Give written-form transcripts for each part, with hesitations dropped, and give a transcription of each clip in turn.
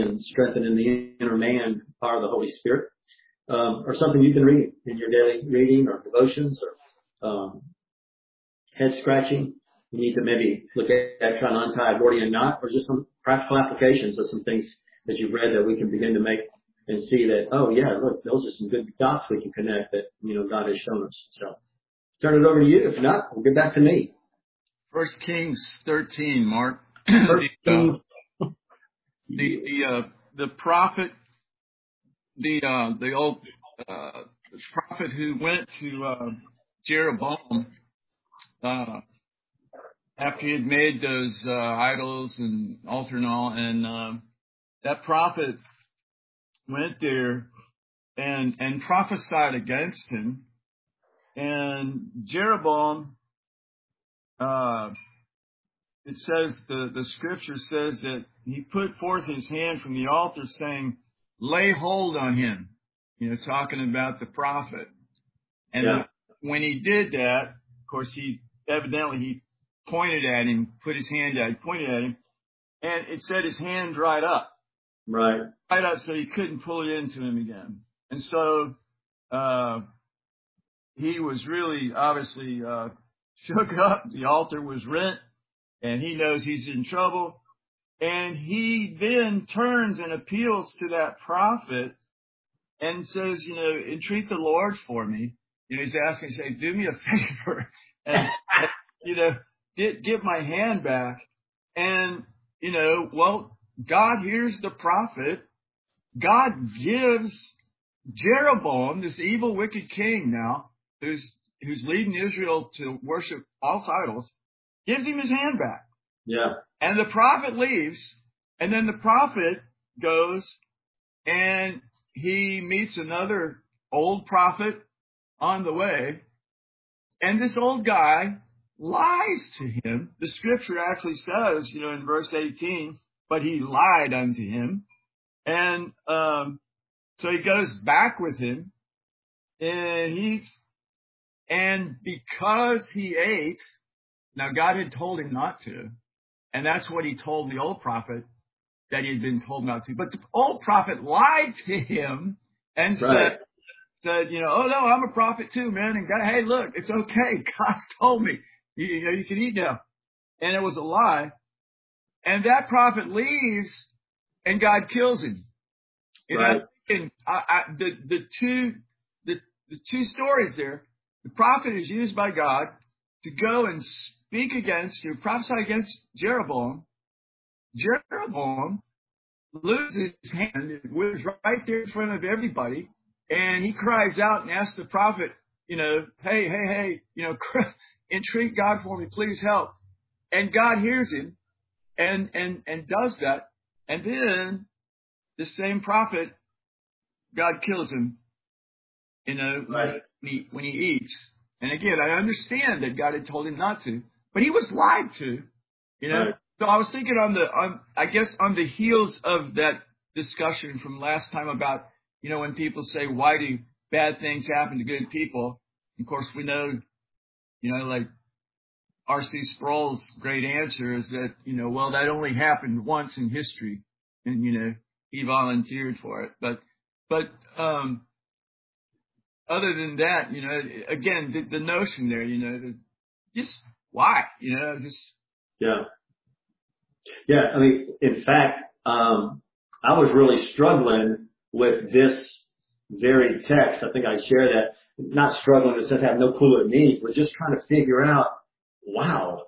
and strengthening the inner man, power of the Holy Spirit, or something you've been reading in your daily reading or devotions, or head scratching. You need to maybe look at trying to untie a Gordian knot, or just some practical applications of some things that you've read that we can begin to make and see that, oh yeah, look, those are some good dots we can connect that, God has shown us. So turn it over to you. If not, we'll get back to me. 1 Kings 13, Mark. The prophet, the old prophet who went to Jeroboam after he had made those idols and altar and all, and that prophet went there and prophesied against him, and Jeroboam. It says, the scripture says that he put forth his hand from the altar saying, lay hold on him, talking about the prophet. And when he did that, of course, he pointed at him, put his hand out, pointed at him, and it said his hand dried up. Right. Dried up so he couldn't pull it into him again. And so, he was really obviously, shook up. The altar was rent. And he knows he's in trouble. And he then turns and appeals to that prophet and says, entreat the Lord for me. He's asking, say, do me a favor and get my hand back. And, God hears the prophet. God gives Jeroboam, this evil, wicked king now, who's leading Israel to worship false idols, gives him his hand back. Yeah. And the prophet leaves, and then the prophet goes and he meets another old prophet on the way. And this old guy lies to him. The scripture actually says, in verse 18, but he lied unto him. And so he goes back with him, and because he ate, now God had told him not to, and that's what he told the old prophet, that he had been told not to. But the old prophet lied to him and said, oh no, I'm a prophet too, man. And God, hey, look, it's okay. God's told me, you can eat now. And it was a lie. And that prophet leaves, and God kills him. Right. The two stories there. The prophet is used by God to go and to prophesy against Jeroboam. Jeroboam loses his hand. It was right there in front of everybody. And he cries out and asks the prophet, hey, entreat God for me, please help. And God hears him and does that. And then the same prophet, God kills him, right. when he eats. And again, I understand that God had told him not to, but he was lied to, Right. So I was thinking on the heels of that discussion from last time about, when people say, why do bad things happen to good people? Of course, we know, like R.C. Sproul's great answer is that, that only happened once in history, and, he volunteered for it. But other than that, again, the notion there, just why, Yeah. Yeah. I mean, in fact, I was really struggling with this very text. I think I share that, not struggling in the sense I have no clue what it means, but just trying to figure out, wow,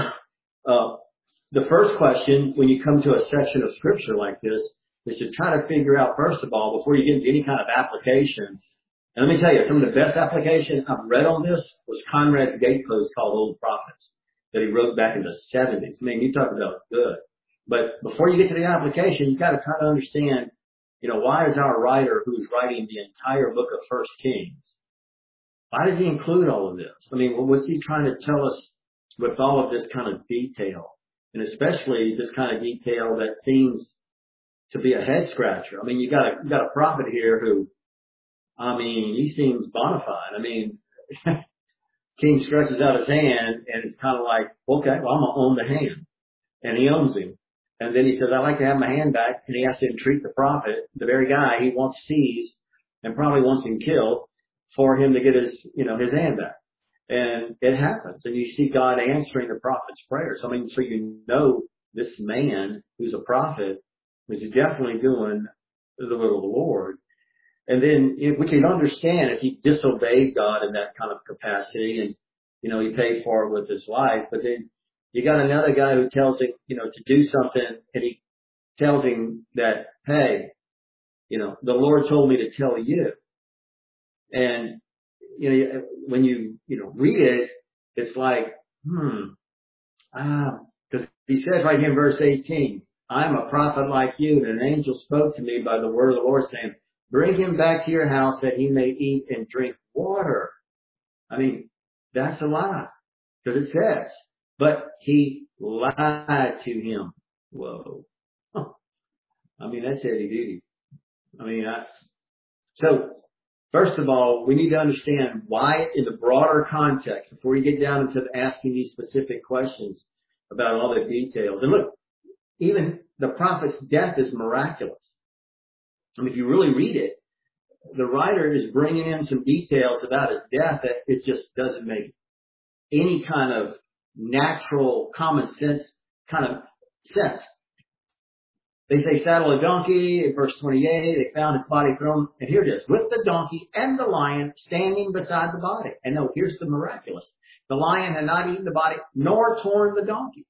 the first question when you come to a section of scripture like this is to try to figure out, first of all, before you get into any kind of application. And let me tell you, some of the best application I've read on this was Conrad's Gatepost called Old Prophets that he wrote back in the 70s. I mean, you talk about good. But before you get to the application, you got to kind of understand, why is our writer who's writing the entire book of 1 Kings, why does he include all of this? I mean, what's he trying to tell us with all of this kind of detail? And especially this kind of detail that seems to be a head scratcher. I mean, you got a prophet here who, he seems bona fide. King stretches out his hand and it's kind of like, okay, well, I'm going to own the hand. And he owns him. And then he says, I'd like to have my hand back. And he has to entreat the prophet, the very guy he wants seized and probably wants him killed, for him to get his hand back. And it happens. And you see God answering the prophet's prayers. I mean, so this man who's a prophet was definitely doing the will of the Lord. And then we can understand if he disobeyed God in that kind of capacity, and, he paid for it with his life. But then you got another guy who tells him, to do something, and he tells him that, hey, the Lord told me to tell you. And, when you read it, it's like, because he says right here in verse 18, I am a prophet like you, and an angel spoke to me by the word of the Lord, saying, bring him back to your house that he may eat and drink water. I mean, that's a lie, because it says, but he lied to him. Whoa. I mean, that's heavy duty. I mean, so first of all, we need to understand why in the broader context before you get down into asking these specific questions about all the details. And look, even the prophet's death is miraculous. I mean, if you really read it, the writer is bringing in some details about his death that it just doesn't make any kind of natural, common sense kind of sense. They say saddle a donkey in verse 28. They found his body thrown, and here it is, with the donkey and the lion standing beside the body. And no, here's the miraculous. The lion had not eaten the body nor torn the donkey.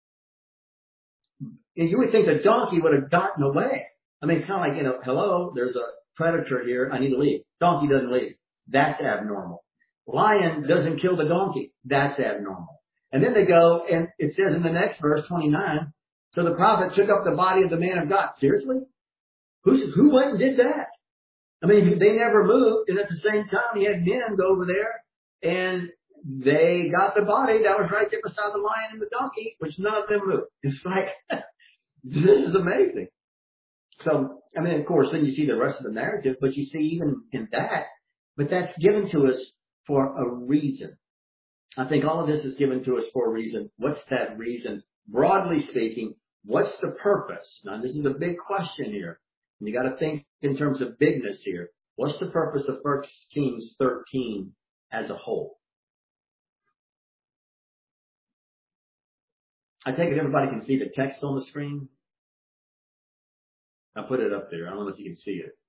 And you would think the donkey would have gotten away. I mean, it's kind of like, hello, there's a predator here. I need to leave. Donkey doesn't leave. That's abnormal. Lion doesn't kill the donkey. That's abnormal. And then they go, and it says in the next verse, 29, so the prophet took up the body of the man of God. Seriously? Who went and did that? I mean, they never moved. And at the same time, he had men go over there, and they got the body that was right there beside the lion and the donkey, which none of them moved. It's like, this is amazing. So, I mean, of course, then you see the rest of the narrative, but you see even in that, but that's given to us for a reason. I think all of this is given to us for a reason. What's that reason? Broadly speaking, what's the purpose? Now, this is a big question here. And you got to think in terms of bigness here. What's the purpose of 1 Kings 13 as a whole? I take it everybody can see the text on the screen. I put it up there. I don't know if you can see it.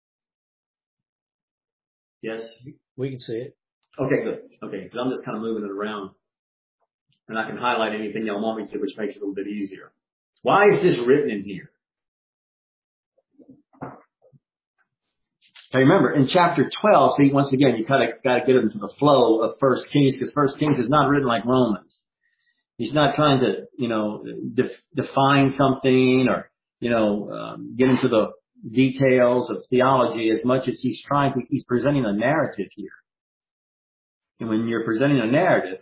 Yes? We can see it. Okay, good. Okay, because I'm just kind of moving it around. And I can highlight anything y'all want me to, which makes it a little bit easier. Why is this written in here? Okay, remember, in chapter 12, see, once again, you kind of got to get into the flow of 1 Kings, because 1 Kings is not written like Romans. He's not trying to, define something or, get into the details of theology as much as he's presenting a narrative here. And when you're presenting a narrative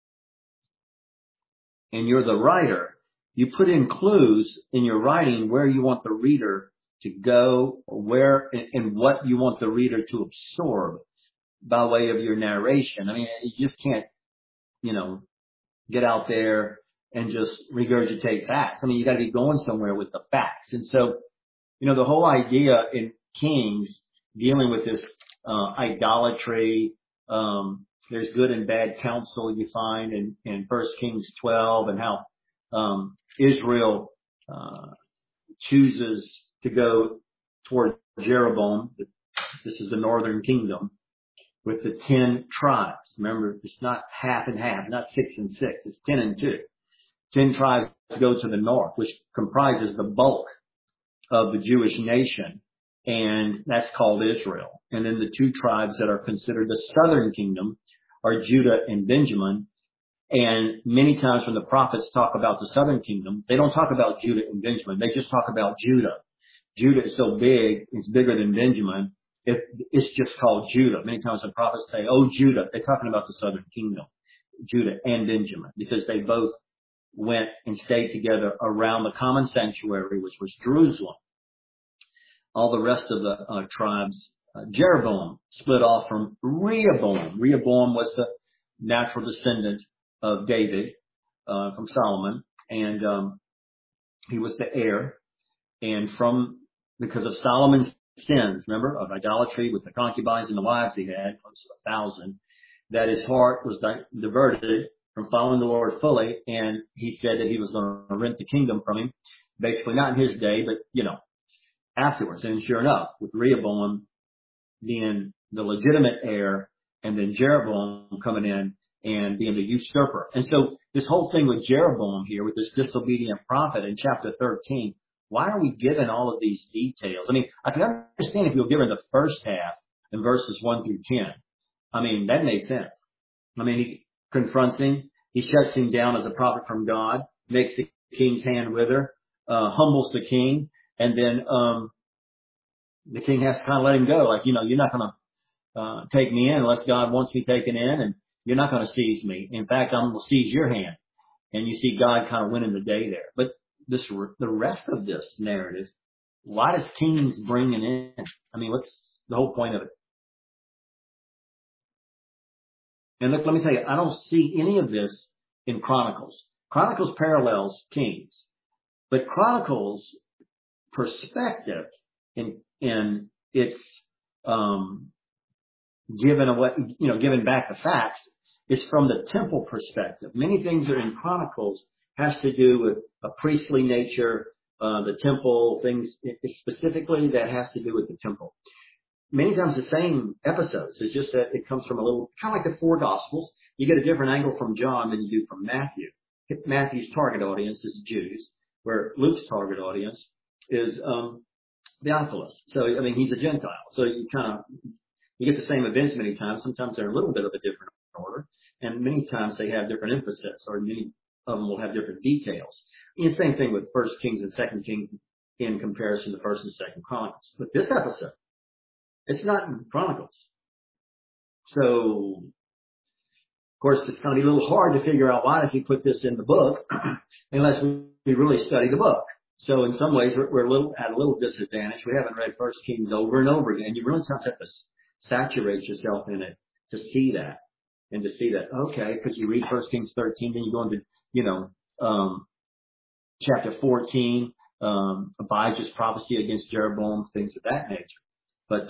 and you're the writer, you put in clues in your writing where you want the reader to go, where and what you want the reader to absorb by way of your narration. I mean, you just can't, get out there and just regurgitate facts. I mean, you got to be going somewhere with the facts. And so, the whole idea in Kings dealing with this idolatry, there's good and bad counsel you find in 1 Kings 12, and how Israel chooses to go toward Jeroboam. This is the northern kingdom with the 10 tribes. Remember, it's not half and half, not 6 and 6. It's 10 and 2. 10 tribes go to the north, which comprises the bulk of the Jewish nation, and that's called Israel. And then the 2 tribes that are considered the southern kingdom are Judah and Benjamin. And many times when the prophets talk about the southern kingdom, they don't talk about Judah and Benjamin. They just talk about Judah. Judah is so big, it's bigger than Benjamin. It's just called Judah. Many times when prophets say, oh, Judah, they're talking about the southern kingdom, Judah and Benjamin, because they both went and stayed together around the common sanctuary, which was Jerusalem. All the rest of the tribes, Jeroboam split off from Rehoboam. Rehoboam was the natural descendant of David, from Solomon. And He was the heir. And because of Solomon's sins, remember, of idolatry with the concubines and the wives he had, close to 1,000, that his heart was diverted from following the Lord fully. And he said that he was going to rent the kingdom from him. Basically not in his day, but, afterwards. And sure enough, with Rehoboam being the legitimate heir and then Jeroboam coming in and being the usurper. And so this whole thing with Jeroboam here, with this disobedient prophet in chapter 13, why are we given all of these details? I mean, I can understand if you were given the first half in verses 1 through 10. I mean, that makes sense. I mean, he confronts him. He shuts him down as a prophet from God, makes the king's hand wither, humbles the king, and then the king has to kind of let him go. Like, you're not going to take me in unless God wants me taken in, and you're not going to seize me. In fact, I'm going to seize your hand. And you see God kind of winning the day there. But the rest of this narrative, why does kings bring it in? I mean, what's the whole point of it? And look, let me tell you, I don't see any of this in Chronicles. Chronicles parallels Kings, but Chronicles perspective in its giving back the facts is from the temple perspective. Many things that are in Chronicles has to do with a priestly nature, the temple, things specifically that has to do with the temple. Many times the same episodes. It's just that it comes from a little, kind of like the four Gospels. You get a different angle from John than you do from Matthew. Matthew's target audience is Jews, where Luke's target audience is Theophilus. So, I mean, he's a Gentile. So you get the same events many times. Sometimes they're a little bit of a different order, and many times they have different emphasis, or many of them will have different details. And the same thing with First Kings and Second Kings in comparison to First and Second Chronicles. But this episode, it's not in Chronicles. So, of course, it's going to be a little hard to figure out why did he put this in the book unless we really study the book. So in some ways, we're at a little disadvantage. We haven't read First Kings over and over again. You really have to saturate yourself in it to see that. And to see that, okay, because you read First Kings 13, then you go into, chapter 14, Abijah's prophecy against Jeroboam, things of that nature. But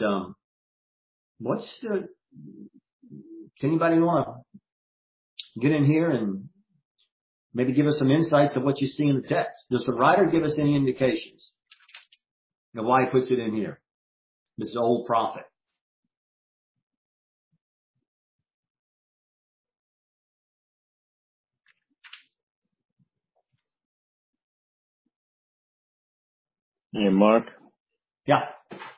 does anybody want to get in here and maybe give us some insights of what you see in the text? Does the writer give us any indications of why he puts it in here? This old prophet. Hey, Mark. Yeah.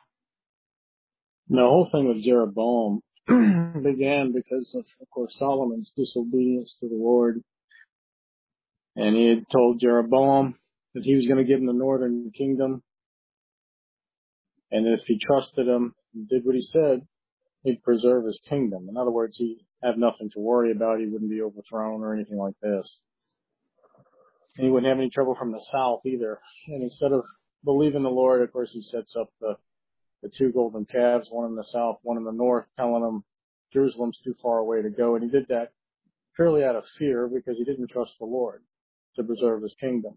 The whole thing with Jeroboam began because of course, Solomon's disobedience to the Lord. And he had told Jeroboam that he was going to give him the northern kingdom. And if he trusted him and did what he said, he'd preserve his kingdom. In other words, he'd have nothing to worry about. He wouldn't be overthrown or anything like this. And he wouldn't have any trouble from the south either. And instead of believing the Lord, of course, he sets up the two golden calves, one in the south, one in the north, telling them Jerusalem's too far away to go. And he did that purely out of fear because he didn't trust the Lord to preserve his kingdom.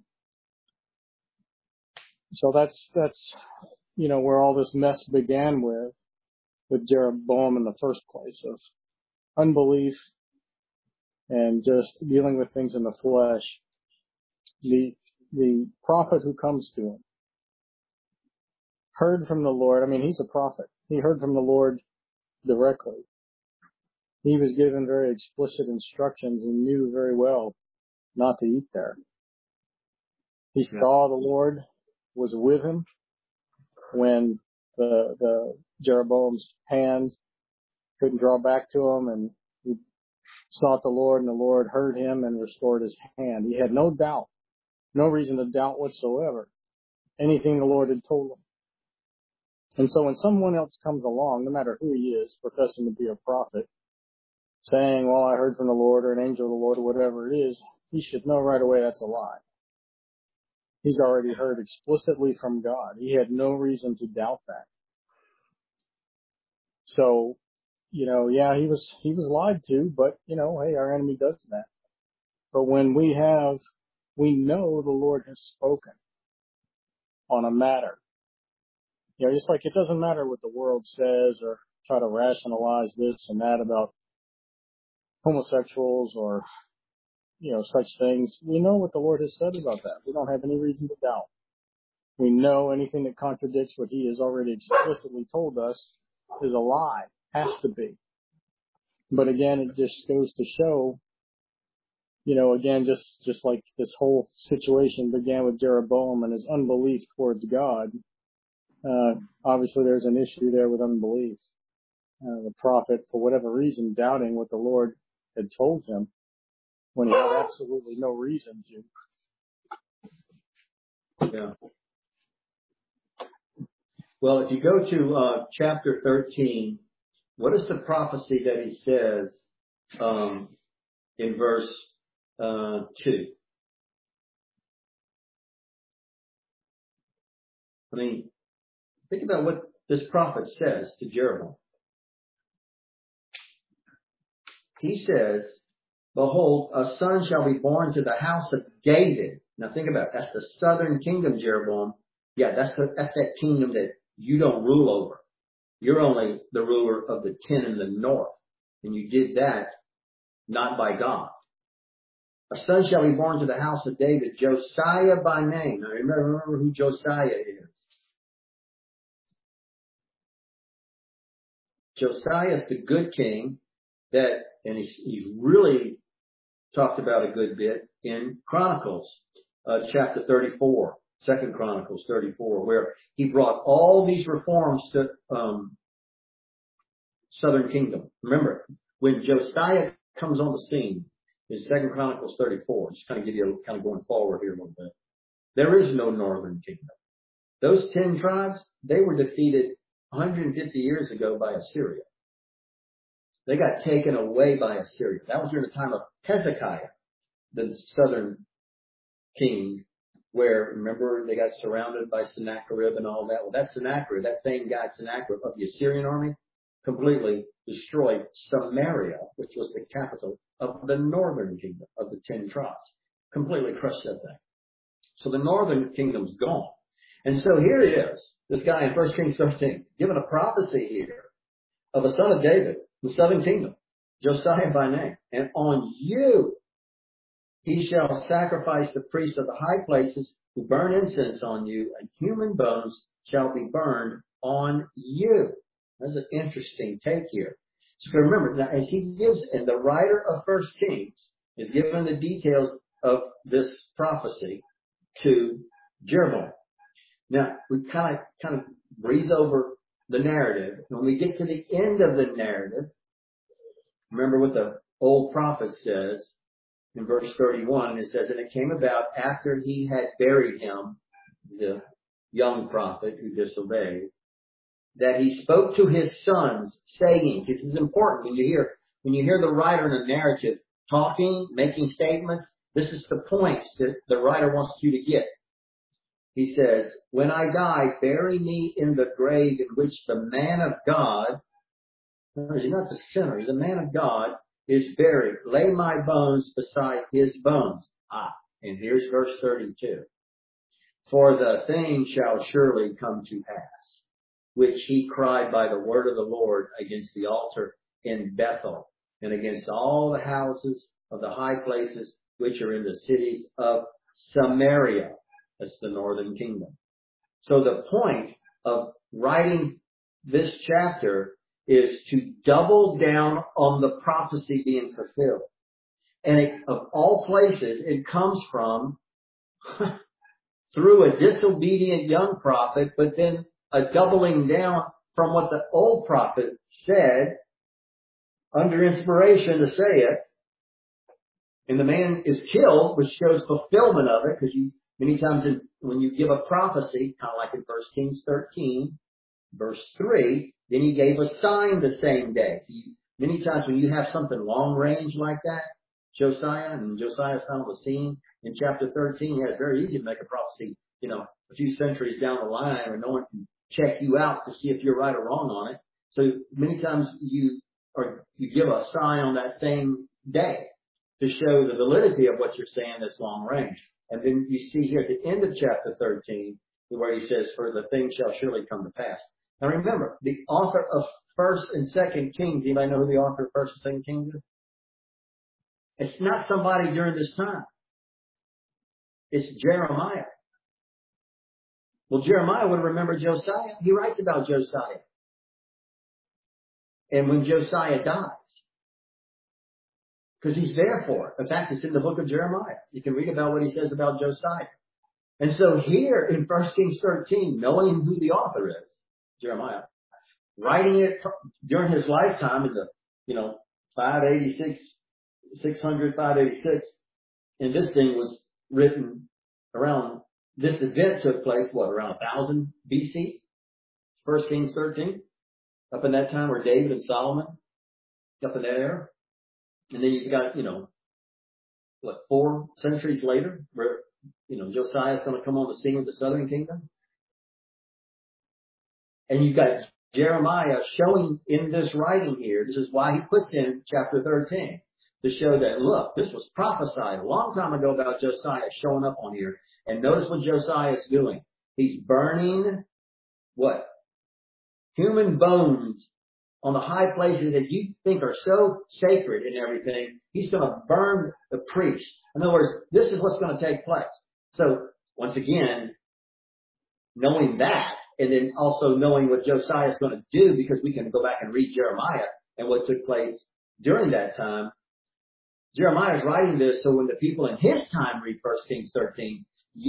So that's where all this mess began with Jeroboam in the first place, of unbelief and just dealing with things in the flesh. The prophet who comes to him heard from the Lord. I mean, he's a prophet. He heard from the Lord directly. He was given very explicit instructions and knew very well not to eat there. He saw the Lord was with him when the Jeroboam's hand couldn't draw back to him, and he sought the Lord, and the Lord heard him and restored his hand. He had no doubt, no reason to doubt whatsoever anything the Lord had told him. And so when someone else comes along, no matter who he is, professing to be a prophet, saying, well, I heard from the Lord, or an angel of the Lord, or whatever it is, he should know right away that's a lie. He's already heard explicitly from God. He had no reason to doubt that. So, he was lied to, but, hey, our enemy does that. But when we know the Lord has spoken, on a matter. You know, just like it doesn't matter what the world says or try to rationalize this and that about homosexuals or, you know, such things. We know what the Lord has said about that. We don't have any reason to doubt. We know anything that contradicts what he has already explicitly told us is a lie. Has to be. But again, it just goes to show, you know, again, just like this whole situation began with Jeroboam and his unbelief towards God. Obviously there's an issue there with unbelief. The prophet, for whatever reason, doubting what the Lord had told him when he had absolutely no reason to. Yeah. Well, if you go to chapter 13, what is the prophecy that he says in verse 2? I mean, think about what this prophet says to Jeroboam. He says, behold, a son shall be born to the house of David. Now think about it. That's the southern kingdom, Jeroboam. Yeah, that's that kingdom that you don't rule over. You're only the ruler of the 10 in the north. And you did that not by God. A son shall be born to the house of David, Josiah by name. Now remember who Josiah is. Josiah is the good king that, and he's really talked about a good bit in Chronicles, chapter 34, 2 Chronicles 34, where he brought all these reforms to southern kingdom. Remember, when Josiah comes on the scene in 2 Chronicles 34, just kind of give you kind of going forward here a little bit. There is no northern kingdom. Those 10 tribes, they were defeated 150 years ago by Assyria. They got taken away by Assyria. That was during the time of Hezekiah, the southern king, where, remember, they got surrounded by Sennacherib and all that. Well, that Sennacherib, that same guy Sennacherib of the Assyrian army, completely destroyed Samaria, which was the capital of the northern kingdom of the 10 tribes. Completely crushed that thing. So the northern kingdom's gone. And so here he is, this guy in 1 Kings 13, given a prophecy here of a son of David, the southern kingdom, Josiah by name. And on you he shall sacrifice the priests of the high places who burn incense on you, and human bones shall be burned on you. That's an interesting take here. So remember, now, as he gives, and the writer of 1 Kings is giving the details of this prophecy to Jeroboam. Now, we kind of breeze over the narrative. When we get to the end of the narrative, remember what the old prophet says in verse 31. It says, and it came about after he had buried him, the young prophet who disobeyed, that he spoke to his sons, saying, this is important when you hear the writer in a narrative talking, making statements, this is the points that the writer wants you to get. He says, when I die, bury me in the grave in which the man of God, he's not the sinner, he's a man of God, is buried. Lay my bones beside his bones. And here's verse 32. For the thing shall surely come to pass, which he cried by the word of the Lord against the altar in Bethel, and against all the houses of the high places which are in the cities of Samaria. That's the northern kingdom. So the point of writing this chapter is to double down on the prophecy being fulfilled. And of all places, it comes from through a disobedient young prophet, but then a doubling down from what the old prophet said under inspiration to say it. And the man is killed, which shows fulfillment of it, because many times when you give a prophecy, kind of like in 1 Kings 13, verse 3, then he gave a sign the same day. So many times when you have something long range like that, Josiah's on the scene in chapter 13, yeah, it's very easy to make a prophecy, a few centuries down the line, where no one can check you out to see if you're right or wrong on it. So many times you give a sign on that same day to show the validity of what you're saying that's long range. And then you see here at the end of chapter 13, where he says, for the thing shall surely come to pass. Now remember, the author of 1st and 2nd Kings, anybody know who the author of 1st and 2nd Kings is? It's not somebody during this time. It's Jeremiah. Well, Jeremiah would remember Josiah. He writes about Josiah. And when Josiah dies, because he's there for it. In fact, it's in the book of Jeremiah. You can read about what he says about Josiah. And so here in 1 Kings 13, knowing who the author is, Jeremiah, writing it during his lifetime in the, 586, 600, 586, and this thing was written around, this event took place, around 1000 BC? 1 Kings 13? Up in that time where David and Solomon, up in that era. And then you've got, 4 centuries later, where, Josiah's going to come on the scene with the southern kingdom. And you've got Jeremiah showing in this writing here, this is why he puts in chapter 13, to show that, look, this was prophesied a long time ago about Josiah showing up on here. And notice what Josiah is doing. He's burning what? Human bones on the high places that you think are so sacred and everything. He's going to burn the priests. In other words, this is what's going to take place. So, once again, knowing that, and then also knowing what Josiah is going to do, because we can go back and read Jeremiah and what took place during that time. Jeremiah is writing this so when the people in his time read 1 Kings 13,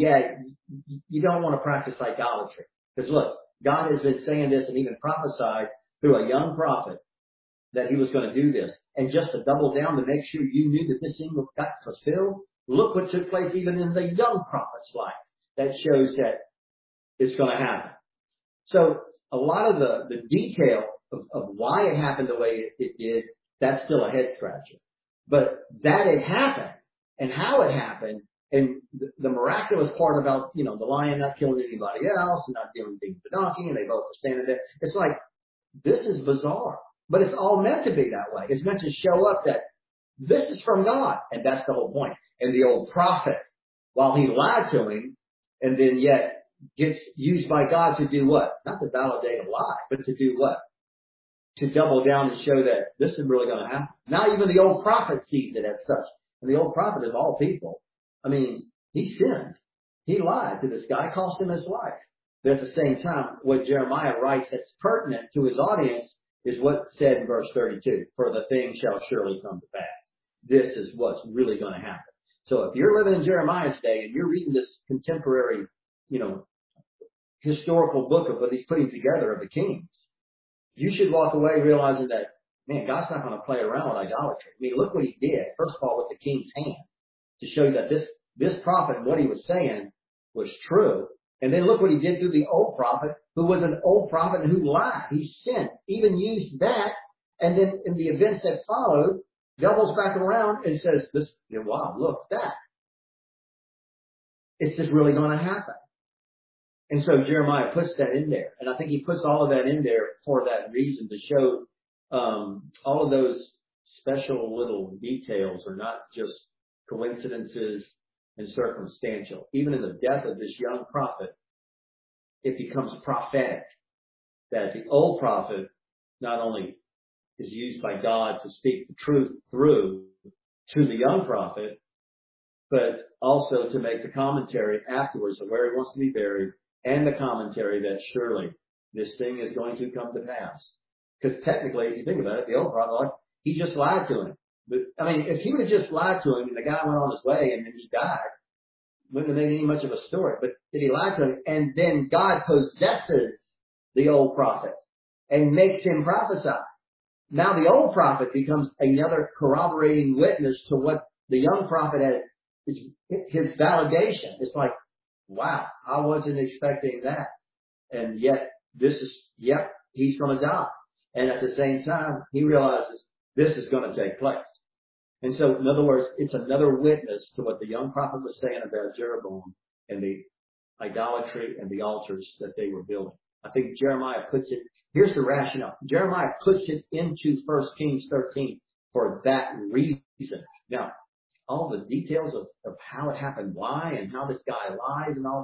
you don't want to practice idolatry. Because look, God has been saying this and even prophesied through a young prophet that he was going to do this. And just to double down to make sure you knew that this thing got fulfilled, look what took place even in the young prophet's life. That shows that it's going to happen. So a lot of the detail of why it happened the way it did, that's still a head scratcher. But that it happened and how it happened and the miraculous part about, the lion not killing anybody else and not doing things with the donkey and they both were standing there. It's like, this is bizarre, but it's all meant to be that way. It's meant to show up that this is from God. And that's the whole point. And the old prophet, while he lied to him and then yet gets used by God to do what? Not to validate a lie, but to do what? To double down and show that this is really going to happen. Now even the old prophet sees it as such. And the old prophet of all people, he sinned. He lied to this guy, cost him his life. But at the same time, what Jeremiah writes that's pertinent to his audience is what's said in verse 32. For the thing shall surely come to pass. This is what's really going to happen. So if you're living in Jeremiah's day and you're reading this contemporary, historical book of what he's putting together of the kings, you should walk away realizing that, man, God's not going to play around with idolatry. Look what he did. First of all, with the king's hand to show you that this prophet and what he was saying was true. And then look what he did through the old prophet, who was an old prophet and who lied. He sinned, even used that. And then in the events that followed, doubles back around and says, wow, look at that. It's just really going to happen. And so Jeremiah puts that in there. And I think he puts all of that in there for that reason, to show all of those special little details are not just coincidences and circumstantial. Even in the death of this young prophet, it becomes prophetic that the old prophet not only is used by God to speak the truth through to the young prophet, but also to make the commentary afterwards of where he wants to be buried, and the commentary that surely this thing is going to come to pass. Because technically, if you think about it, the old prophet, he just lied to him. But if he would have just lied to him and the guy went on his way and then he died, wouldn't have made any much of a story. But he lied to him, and then God possesses the old prophet and makes him prophesy. Now the old prophet becomes another corroborating witness to what the young prophet had, his validation. It's like, wow, I wasn't expecting that. And yet he's going to die. And at the same time, he realizes this is going to take place. And so, in other words, it's another witness to what the young prophet was saying about Jeroboam and the idolatry and the altars that they were building. I think Jeremiah puts it, here's the rationale. Jeremiah puts it into 1 Kings 13 for that reason. Now, all the details of how it happened, why, and how this guy lies and all this,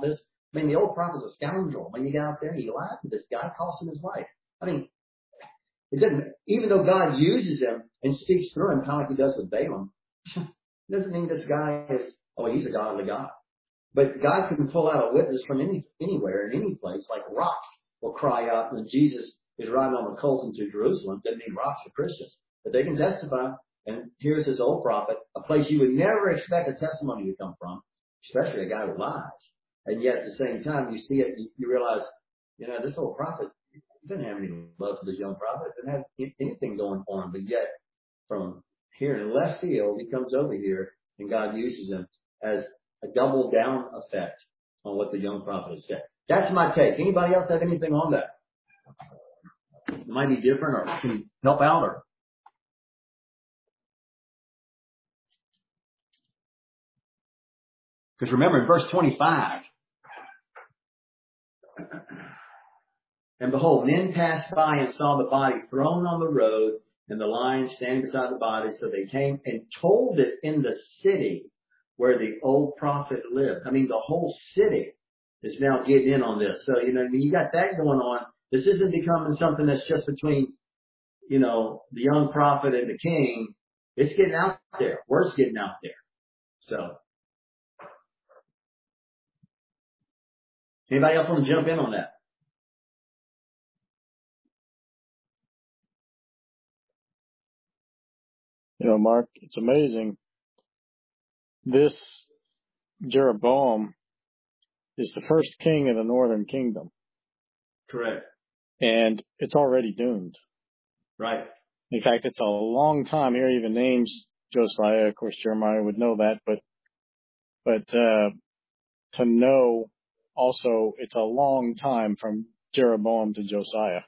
I mean, the old prophet's a scoundrel. When you get out there and he lied to this guy, cost him his life. I mean, it doesn't, even though God uses him and speaks through him, kind of like he does with Balaam, it doesn't mean this guy is, oh, he's a godly God. But God can pull out a witness from anywhere, in any place, like rocks will cry out when Jesus is riding on the colt into Jerusalem. Doesn't mean rocks are Christians, but they can testify. And here's this old prophet, a place you would never expect a testimony to come from, especially a guy who lies. And yet at the same time, you see it, you realize, this old prophet didn't have any love for this young prophet, didn't have anything going for him. But yet, from here in left field, he comes over here, and God uses him as a double down effect on what the young prophet has said. That's my take. Anybody else have anything on that? It might be different or can help out or. Because remember in verse 25, and behold, men passed by and saw the body thrown on the road and the lion standing beside the body. So they came and told it in the city where the old prophet lived. I mean, the whole city is now getting in on this. So, when you got that going on, this isn't becoming something that's just between, the young prophet and the king. It's getting out there. Word's getting out there. So, anybody else want to jump in on that? Mark, it's amazing. This Jeroboam is the first king of the northern kingdom. Correct. And it's already doomed. Right. In fact, it's a long time. Here even names Josiah. Of course, Jeremiah would know that, but to know also it's a long time from Jeroboam to Josiah.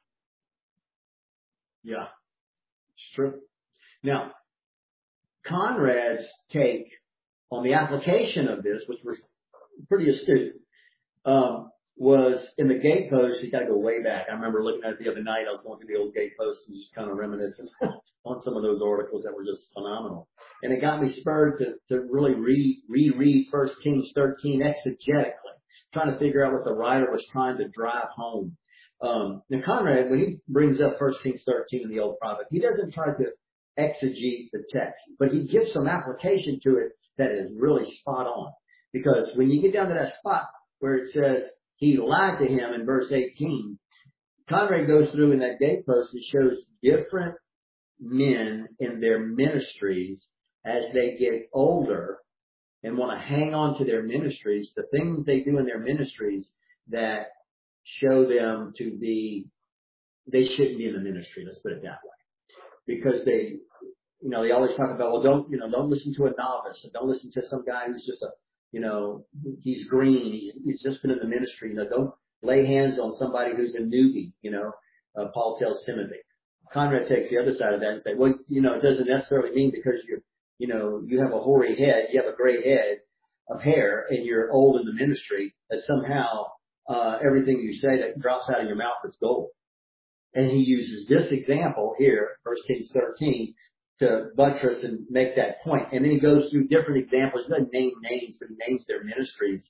Yeah. It's true. Now, Conrad's take on the application of this, which was pretty astute, was in the gatepost. You got to go way back. I remember looking at it the other night. I was going through the old gateposts and just kind of reminiscing on some of those articles that were just phenomenal. And it got me spurred to really reread 1 Kings 13 exegetically, trying to figure out what the writer was trying to drive home. Now Conrad, when he brings up 1 Kings 13 in the Old Prophet, he doesn't try to exegete the text, but he gives some application to it that is really spot on. Because when you get down to that spot where it says he lied to him in verse 18, Conrad goes through in that gatepost and shows different men in their ministries as they get older and want to hang on to their ministries, the things they do in their ministries that show them to be, they shouldn't be in the ministry, let's put it that way. Because they always talk about, well, don't listen to a novice, or don't listen to some guy who's just he's green, he's just been in the ministry, don't lay hands on somebody who's a newbie, Paul tells Timothy. Conrad takes the other side of that and say, well, it doesn't necessarily mean because you have a hoary head, you have a gray head of hair, and you're old in the ministry, that somehow everything you say that drops out of your mouth is gold. And he uses this example here, 1 Kings 13, to buttress and make that point. And then he goes through different examples. He doesn't name names, but he names their ministries.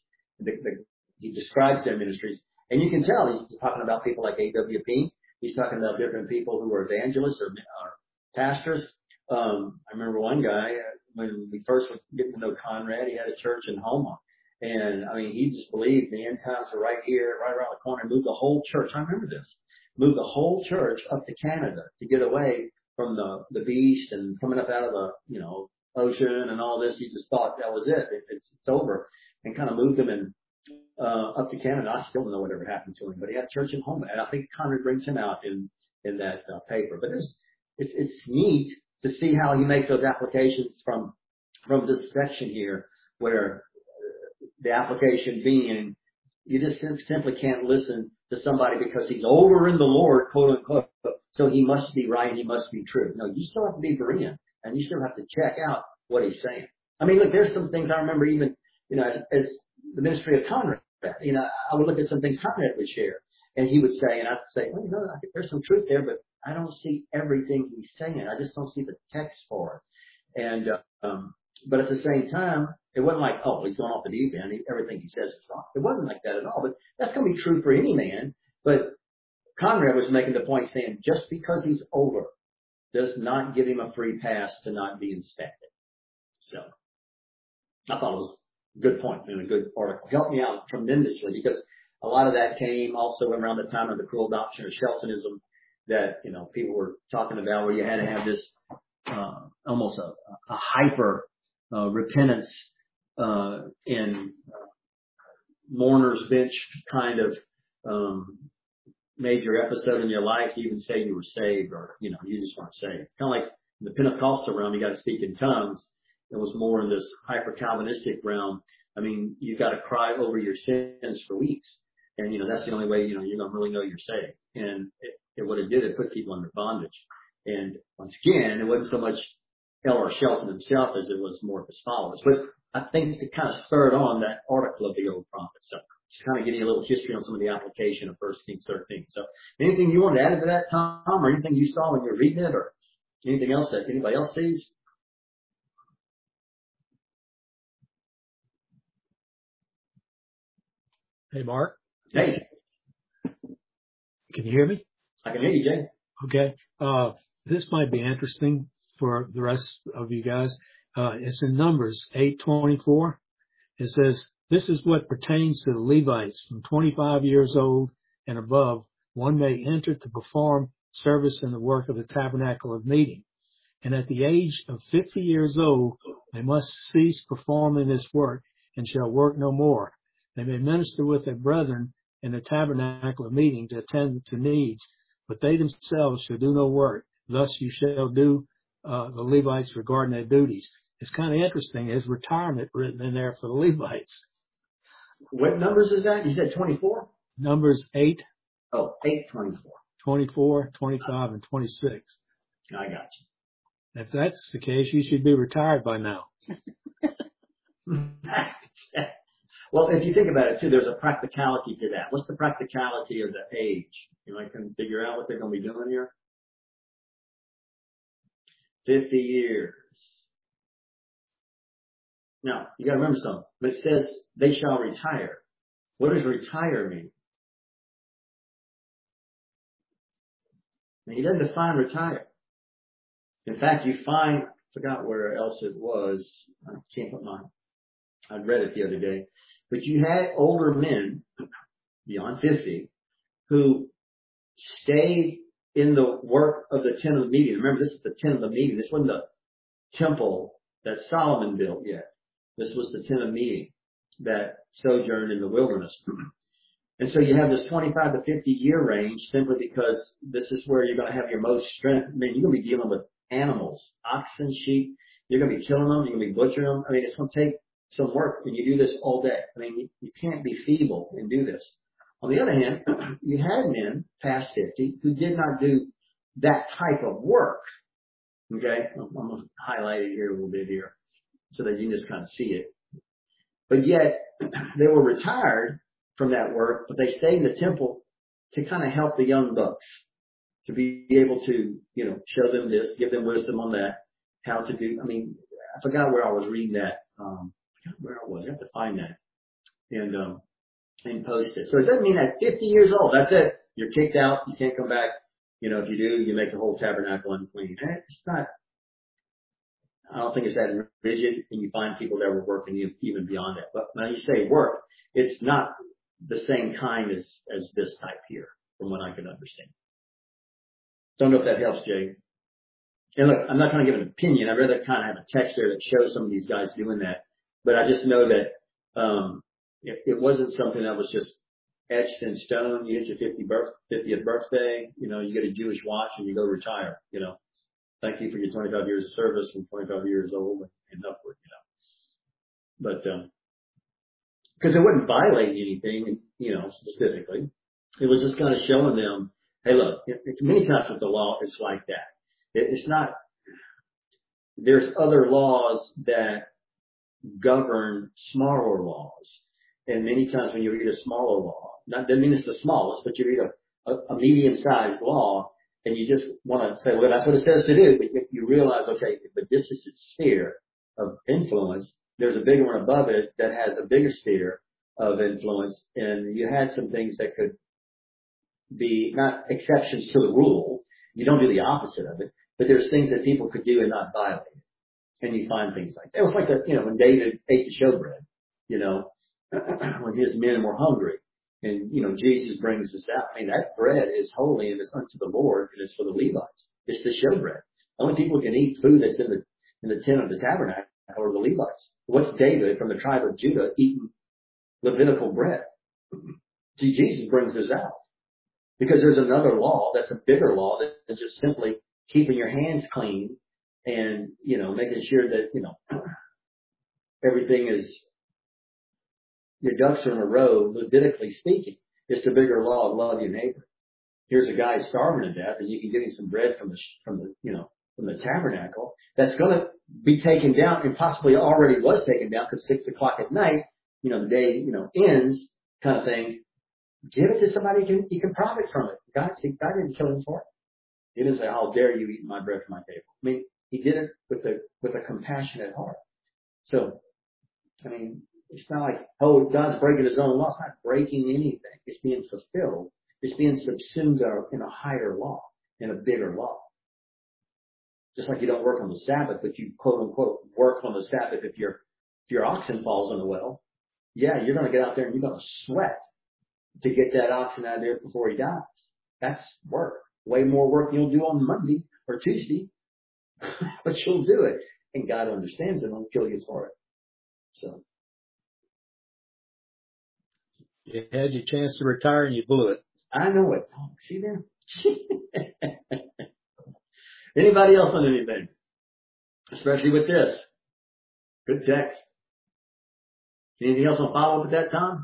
He describes their ministries. And you can tell he's talking about people like AWP. He's talking about different people who are evangelists or pastors. I remember one guy, when we first were getting to know Conrad, he had a church in Homa. And, he just believed the end times are right here, right around the corner, and moved the whole church. I remember this. Moved the whole church up to Canada to get away from the beast and coming up out of the, ocean and all this. He just thought that was it. It's over. And kind of moved him up to Canada. I still don't know whatever happened to him, but he had a church in Homa. And I think Conrad brings him out in that paper. But it's neat to see how he makes those applications from this section here, where the application being, you just simply can't listen to somebody because he's over in the Lord, quote unquote, so he must be right, he must be true. No, you still have to be Berean, and you still have to check out what he's saying. Look, there's some things I remember even, as the ministry of Conrad, I would look at some things Conrad would share, and he would say, and I'd say, well, I think there's some truth there, but I don't see everything he's saying. I just don't see the text for it. And But at the same time, it wasn't like, oh, he's going off the deep end. Everything he says is wrong. It wasn't like that at all. But that's going to be true for any man. But Conrad was making the point saying just because he's older does not give him a free pass to not be inspected. So I thought it was a good point and a good article. Helped me out tremendously because a lot of that came also around the time of the cruel adoption of Sheltonism that, people were talking about where you had to have this, almost a hyper, repentance, and mourner's bench kind of, major episode in your life to even say you were saved or, you just weren't saved. Kind of like in the Pentecostal realm, you got to speak in tongues. It was more in this hyper Calvinistic realm. I mean, you got to cry over your sins for weeks. And, that's the only way, you're going to really know you're saved. And what it did, it put people under bondage. And once again, it wasn't so much L.R. Shelton himself as it was more of his followers. But I think it kind of spurred on that article of the old prophet. So just kind of give you a little history on some of the application of 1 Kings 13. So anything you want to add to that, Tom, or anything you saw when you were reading it, or anything else that anybody else sees? Hey, Mark. Hey. Can you hear me? I can hear you, Jay. Okay. This might be interesting for the rest of you guys. It's in Numbers 8:24. It says, this is what pertains to the Levites from 25 years old and above. One may enter to perform service in the work of the tabernacle of meeting. And at the age of 50 years old, they must cease performing this work and shall work no more. They may minister with their brethren in the tabernacle of meeting to attend to needs, but they themselves shall do no work. Thus you shall do the Levites regarding their duties. It's kind of interesting. There's retirement written in there for the Levites. What numbers is that? You said 24? Numbers 8. Oh, 8:24. 24, 25, and 26. I got you. If that's the case, you should be retired by now. Well, if you think about it, too, there's a practicality to that. What's the practicality of the age? I can figure out what they're going to be doing here. 50 years. Now, you got to remember something. It says they shall retire. What does retire mean? He doesn't define retire. In fact, you find, I forgot where else it was. I can't put mine. I read it the other day. But you had older men beyond 50 who stayed in the work of the tent of the meeting. Remember, this is the tent of the meeting. This wasn't the temple that Solomon built yet. This was the tent of meeting that sojourned in the wilderness. And so you have this 25 to 50 year range simply because this is where you're going to have your most strength. I mean, you're going to be dealing with animals, oxen, sheep. You're going to be killing them. You're going to be butchering them. I mean, it's going to take some work when you do this all day. I mean, you can't be feeble and do this. On the other hand, you had men past 50 who did not do that type of work. Okay? I'm going to highlight it here a little bit here so that you can just kind of see it. But yet, they were retired from that work, but they stayed in the temple to kind of help the young bucks, to be able to, show them this, give them wisdom on that, how to do. I mean, I forgot where I was reading that. I forgot where I was. I have to find that and post it. So it doesn't mean at 50 years old, that's it. You're kicked out. You can't come back. If you do, you make the whole tabernacle unclean. It's not. I don't think it's that rigid, and you find people that were working even beyond that. But when you say work, it's not the same kind as this type here, from what I can understand. Don't know if that helps, Jay. And look, I'm not going to give an opinion. I'd rather kind of have a text there that shows some of these guys doing that. But I just know that it wasn't something that was just etched in stone. You hit your 50th birthday, you get a Jewish watch and you go retire, Thank you for your 25 years of service from 25 years old and upward, But, because it wasn't violating anything, specifically. It was just kind of showing them, hey, look, many times with the law, it's like that. It's not, there's other laws that govern smaller laws. And many times when you read a smaller law, doesn't mean it's the smallest, but you read a medium-sized law, and you just want to say, well, that's what it says to do. But you realize, okay, but this is its sphere. of influence, there's a bigger one above it that has a bigger sphere of influence. And you had some things that could be not exceptions to the rule. You don't do the opposite of it, but there's things that people could do and not violate it. And you find things like that. It was like when David ate the showbread, when his men were hungry. And, Jesus brings this out. I mean, that bread is holy and it's unto the Lord and it's for the Levites. It's the showbread. The only people who can eat food that's in the tent of the tabernacle are the Levites. What's David from the tribe of Judah eating Levitical bread? See, Jesus brings this out. Because there's another law that's a bigger law than just simply keeping your hands clean and, making sure that, everything is, your ducks are in a row, Levitically speaking. It's the bigger law of love your neighbor. Here's a guy starving to death and you can give him some bread from the tabernacle that's going to be taken down and possibly already was taken down because 6 o'clock at night, the day, ends kind of thing. Give it to somebody you can profit from it. God didn't kill him for it. He didn't say, "How dare you eat my bread from my table?" I mean, he did it with a compassionate heart. So, I mean, it's not like, God's breaking his own law. It's not breaking anything. It's being fulfilled. It's being subsumed in a higher law, in a bigger law. Just like you don't work on the Sabbath, but you quote unquote work on the Sabbath if your oxen falls in the well. Yeah, you're going to get out there and you're going to sweat to get that oxen out of there before he dies. That's work. Way more work you'll do on Monday or Tuesday, but you'll do it. And God understands it and will kill you for it. So. You had your chance to retire and you blew it. I know it. Oh, see there? Anybody else on anything? Especially with this. Good text. Anything else on follow up at that time?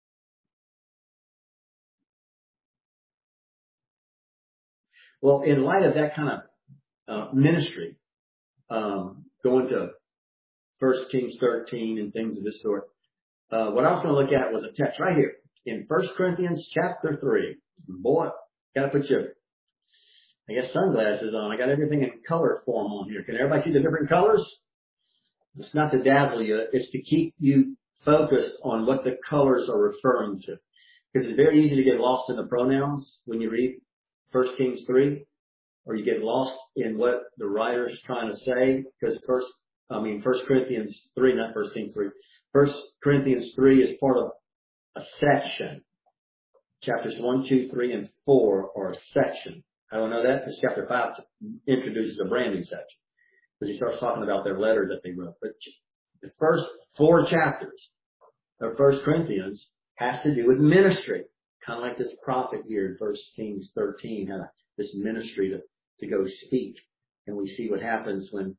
Well, in light of that kind of ministry, going to 1 Kings 13 and things of this sort, what I was going to look at was a text right here in 1 Corinthians chapter 3. Boy, got to put your, sunglasses on. I got everything in color form on here. Can everybody see the different colors? It's not to dazzle you. It's to keep you focused on what the colors are referring to. Because it's very easy to get lost in the pronouns when you read 1 Kings 3, or you get lost in what the writer is trying to say. Because 1 Corinthians 3, not 1 Kings 3. 1 Corinthians 3 is part of a section. Chapters 1, 2, 3, and 4 are a section. I don't know that because chapter 5 introduces a brand new section. Because he starts talking about their letter that they wrote. But the first 4 chapters of 1 Corinthians has to do with ministry. Kind of like this prophet here in 1 Kings 13 had this ministry to go speak. And we see what happens when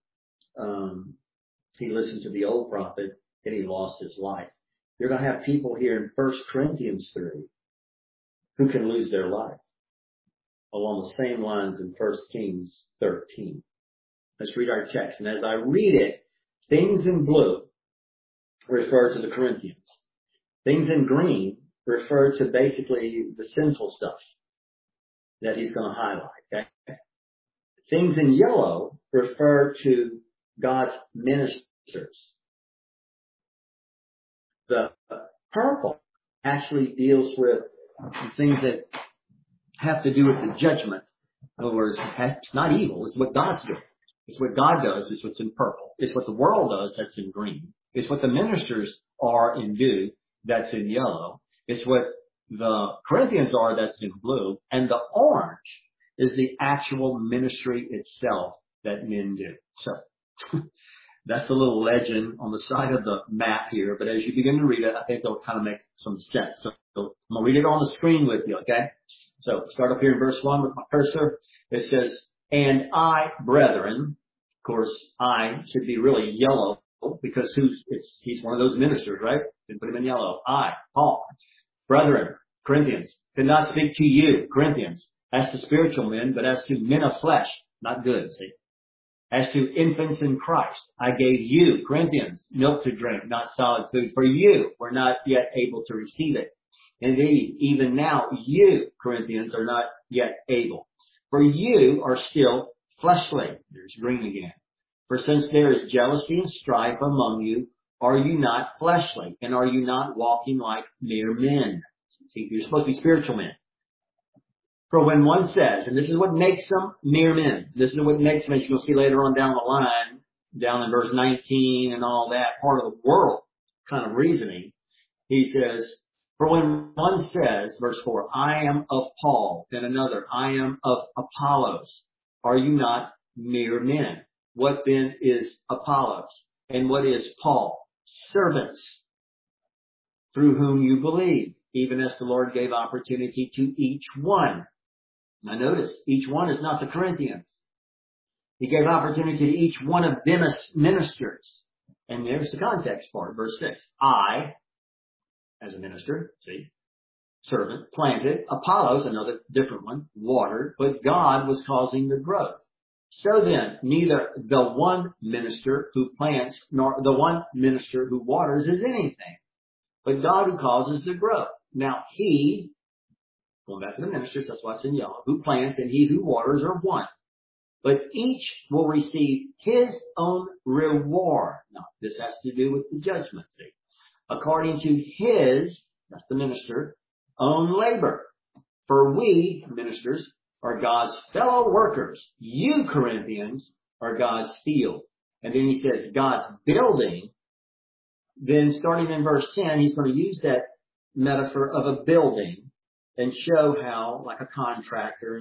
he listened to the old prophet and he lost his life. You're going to have people here in 1 Corinthians 3 who can lose their life along the same lines in 1 Kings 13. Let's read our text. And as I read it, things in blue refer to the Corinthians. Things in green refer to basically the sinful stuff that he's going to highlight. Okay? Things in yellow refer to God's ministers. The purple actually deals with things that have to do with the judgment. In other words, it's not evil. It's what God's doing. It's what God does. It's what's in purple. It's what the world does. That's in green. It's what the ministers are and do. That's in yellow. It's what the Corinthians are. That's in blue. And the orange is the actual ministry itself that men do. So that's a little legend on the side of the map here. But as you begin to read it, I think it'll kind of make some sense. So I'm going to read it on the screen with you, okay? So start up here in verse 1 with my cursor. It says, and I, brethren, of course, I should be really yellow because he's one of those ministers, right? Didn't put him in yellow. I, Paul, brethren, Corinthians, could not speak to you, Corinthians, as to spiritual men, but as to men of flesh. Not good, see? As to infants in Christ, I gave you, Corinthians, milk to drink, not solid food, for you were not yet able to receive it. Indeed, even now, you, Corinthians, are not yet able. For you are still fleshly. There's green again. For since there is jealousy and strife among you, are you not fleshly? And are you not walking like mere men? See, you're supposed to be spiritual men. For when one says, and this is what makes them mere men. This is what makes them, as you'll see later on down the line, down in verse 19 and all that, part of the world kind of reasoning. He says, for when one says, verse 4, I am of Paul, and another, I am of Apollos, are you not mere men? What then is Apollos? And what is Paul? Servants, through whom you believe, even as the Lord gave opportunity to each one. Now notice, each one is not the Corinthians. He gave opportunity to each one of them as ministers. And there's the context part, verse 6. I, as a minister, see, servant, planted, Apollos, another different one, watered, but God was causing the growth. So then, neither the one minister who plants nor the one minister who waters is anything, but God who causes the growth. Now he, going back to the ministers, that's why it's in yellow, who plants and he who waters are one. But each will receive his own reward. Now, this has to do with the judgment, see. According to his, that's the minister, own labor. For we, ministers, are God's fellow workers. You, Corinthians, are God's field. And then he says God's building. Then starting in verse 10, he's going to use that metaphor of a building and show how, like a contractor,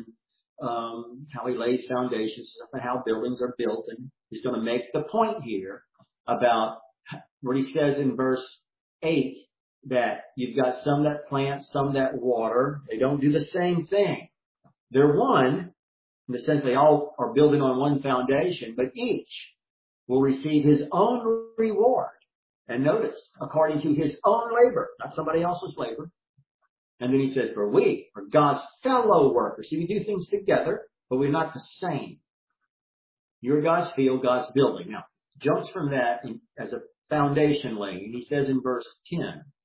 how he lays foundations, and how buildings are built. And he's going to make the point here about where he says in verse 8 that you've got some that plant, some that water. They don't do the same thing. They're one, in the sense they all are building on one foundation, but each will receive his own reward. And notice, according to his own labor, not somebody else's labor. And then he says, for we are God's fellow workers. See, we do things together, but we're not the same. You're God's field, God's building. Now, jumps from that as a foundation laying. He says in verse 10,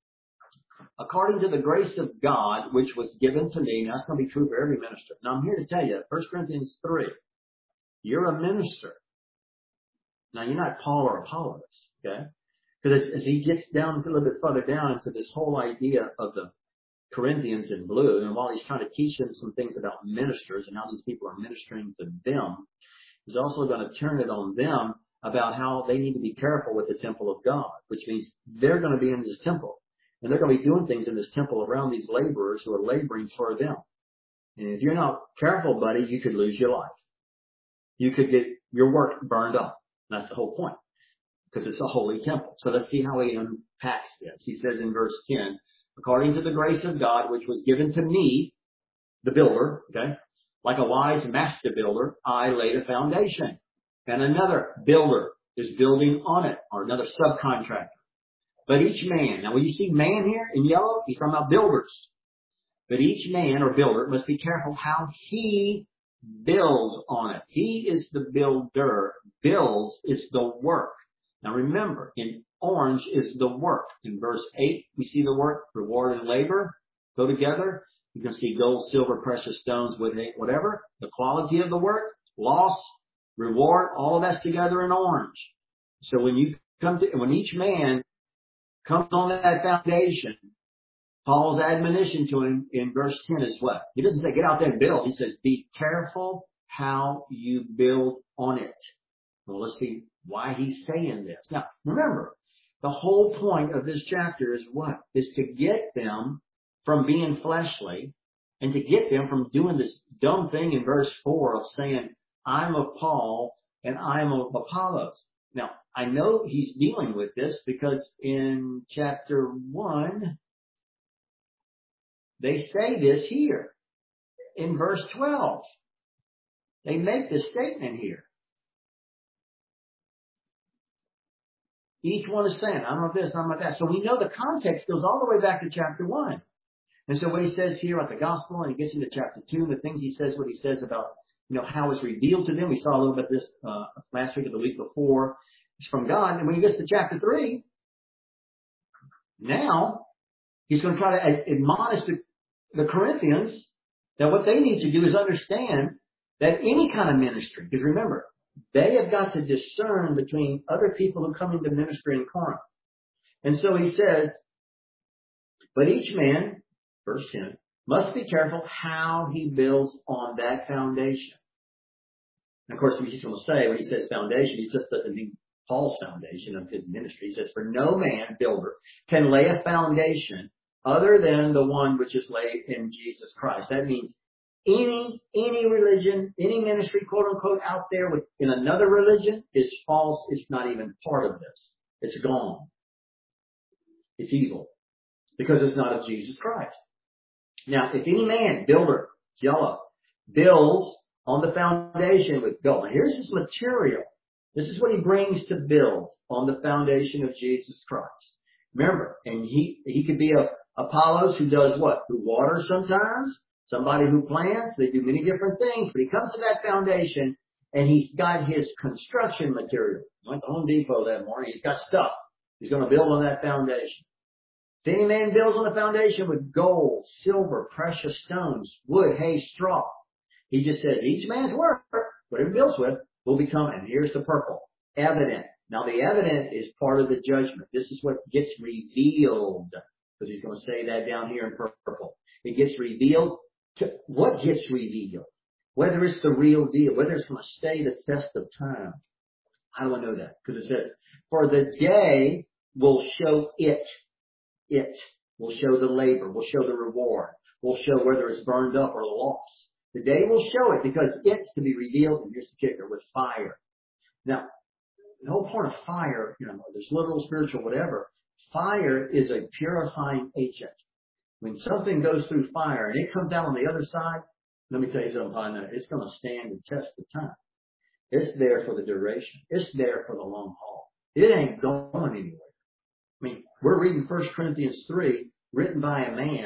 according to the grace of God, which was given to me. Now, that's going to be true for every minister. Now, I'm here to tell you, 1 Corinthians 3, you're a minister. Now, you're not Paul or Apollos, okay? Because as he gets down a little bit further down into this whole idea of the Corinthians in blue, and while he's trying to teach them some things about ministers and how these people are ministering to them, he's also going to turn it on them about how they need to be careful with the temple of God, which means they're going to be in this temple. And they're going to be doing things in this temple around these laborers who are laboring for them. And if you're not careful, buddy, you could lose your life. You could get your work burned up. That's the whole point, because it's a holy temple. So let's see how he unpacks this. He says in verse 10, according to the grace of God, which was given to me, the builder, okay, like a wise master builder, I laid a foundation. And another builder is building on it, or another subcontractor. But each man, now when you see man here in yellow, he's talking about builders. But each man or builder must be careful how he builds on it. He is the builder. Builds is the work. Now remember, in orange is the work. In verse 8, we see the work, reward and labor go together. You can see gold, silver, precious stones, whatever. The quality of the work, loss, reward, all of that's together in orange. So when each man comes on that foundation, Paul's admonition to him in verse 10 is what? He doesn't say get out there and build. He says be careful how you build on it. Well, let's see why he's saying this. Now, remember, the whole point of this chapter is what? Is to get them from being fleshly and to get them from doing this dumb thing in verse 4 of saying, I'm of Paul and I'm of Apollos. Now, I know he's dealing with this because in chapter 1, they say this here in verse 12. They make this statement here. Each one is saying, I'm of this, I'm of that. So we know the context goes all the way back to chapter 1. And so what he says here about the gospel, and he gets into chapter 2, the things he says, what he says about, how it's revealed to them. We saw a little bit of this last week or the week before. It's from God. And when he gets to chapter 3, now he's going to try to admonish the Corinthians that what they need to do is understand that any kind of ministry, because remember, they have got to discern between other people who come into ministry in Corinth. And so he says, but each man, verse 10, must be careful how he builds on that foundation. And of course, he's going to say, when he says foundation, he just doesn't mean Paul's foundation of his ministry. He says, for no man, builder, can lay a foundation other than the one which is laid in Jesus Christ. That means any religion, any ministry, quote unquote, out there in another religion is false. It's not even part of this. It's gone. It's evil because it's not of Jesus Christ. Now, if any man, builder, yellow, builds on the foundation with gold. Now, here's his material. This is what he brings to build on the foundation of Jesus Christ. Remember, and he could be a Apollos who does what? Who waters sometimes. Somebody who plants. They do many different things. But he comes to that foundation and he's got his construction material. He went to Home Depot that morning. He's got stuff. He's going to build on that foundation. If any man builds on the foundation with gold, silver, precious stones, wood, hay, straw. He just says each man's work, whatever he builds with, will become, and here's the purple, evident. Now the evident is part of the judgment. This is what gets revealed. Because he's going to say that down here in purple. It gets revealed. What gets revealed? Whether it's the real deal, whether it's going to stay the test of time. How do I know that? Because it says, for the day will show it. It will show the labor, will show the reward, will show whether it's burned up or lost. The day will show it because it's to be revealed, and here's the kicker, with fire. Now, the whole point of fire, there's literal, spiritual, whatever. Fire is a purifying agent. When something goes through fire and it comes out on the other side, let me tell you something, it's going to stand the test of time. It's there for the duration. It's there for the long haul. It ain't going anywhere. I mean, we're reading 1 Corinthians 3, written by a man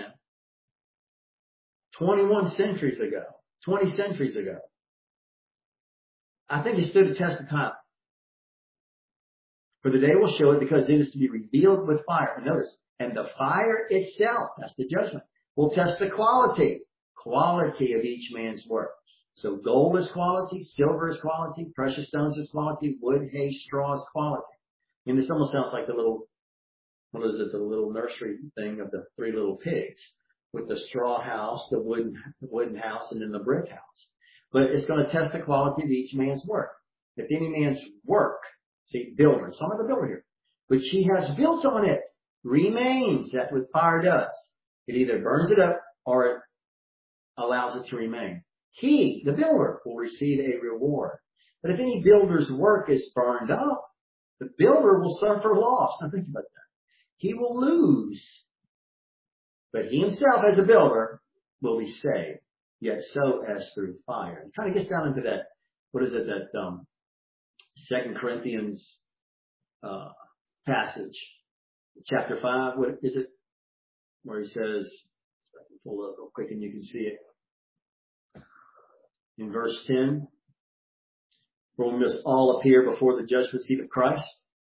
20 centuries ago. I think it stood the test of time. For the day will show it because it is to be revealed with fire. And notice, and the fire itself, that's the judgment, will test the quality of each man's work. So gold is quality, silver is quality, precious stones is quality, wood, hay, straw is quality. And this almost sounds like the little nursery thing of the 3 little pigs with the straw house, the wooden house, and then the brick house. But it's going to test the quality of each man's work. If any man's work, see, builder, some of the builder here, which he has built on it, remains. That's what fire does. It either burns it up or it allows it to remain. He, the builder, will receive a reward. But if any builder's work is burned up, the builder will suffer loss. Now think about that. He will lose. But he himself, as a builder, will be saved, yet so as through fire. It kind of gets down into that, that 2 Corinthians passage, chapter 5, what is it? Where he says, I can pull it up real quick and you can see it. In verse 10, for we must all appear before the judgment seat of Christ,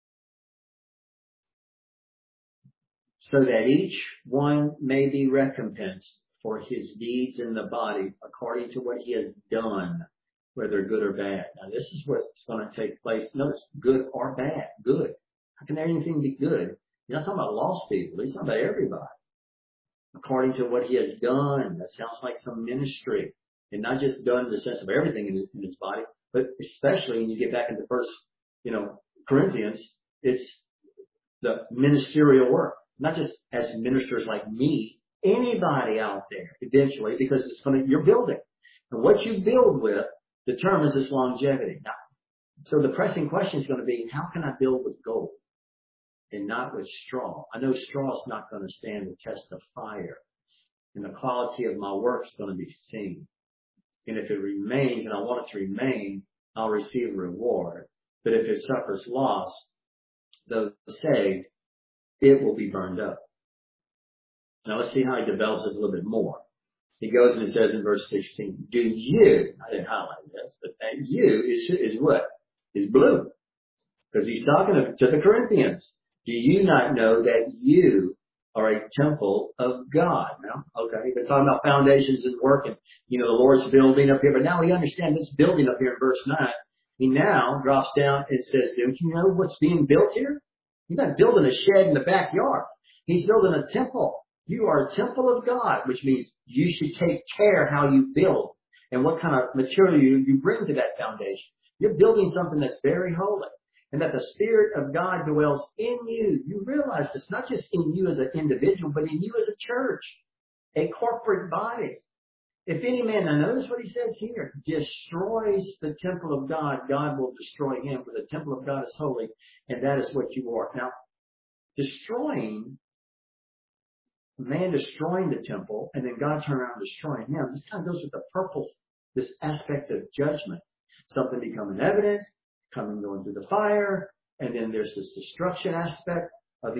so that each one may be recompensed for his deeds in the body according to what he has done, whether good or bad. Now this is what's going to take place. Notice, good or bad. Good. How can anything be good? He's not talking about lost people. He's talking about everybody. According to what he has done. That sounds like some ministry. And not just done in the sense of everything in his body, but especially when you get back into First, Corinthians, it's the ministerial work. Not just as ministers like me, anybody out there eventually, because you're building. And what you build with determines its longevity. Now, so the pressing question is going to be, how can I build with gold and not with straw? I know straw is not going to stand the test of fire. And the quality of my work is going to be seen. And if it remains, and I want it to remain, I'll receive a reward. But if it suffers loss, those saved, it will be burned up. Now let's see how he develops this a little bit more. He goes and he says in verse 16, do you, I didn't highlight this, but that you is what? Is blue. Because he's talking to the Corinthians. Do you not know that you are a temple of God? Now, okay, he's been talking about foundations and work and, the Lord's building up here. But now we understand this building up here in verse 9 He now drops down and says, don't you know what's being built here? He's not building a shed in the backyard. He's building a temple. You are a temple of God, which means you should take care how you build and what kind of material you bring to that foundation. You're building something that's very holy, and that the Spirit of God dwells in you. You realize it's not just in you as an individual, but in you as a church, a corporate body. If any man, now notice what he says here, destroys the temple of God, God will destroy him, for the temple of God is holy, and that is what you are. Now, man destroying the temple, and then God turn around and destroying him, this kind of goes with the purpose, this aspect of judgment. Something becoming evident, going through the fire, and then there's this destruction aspect of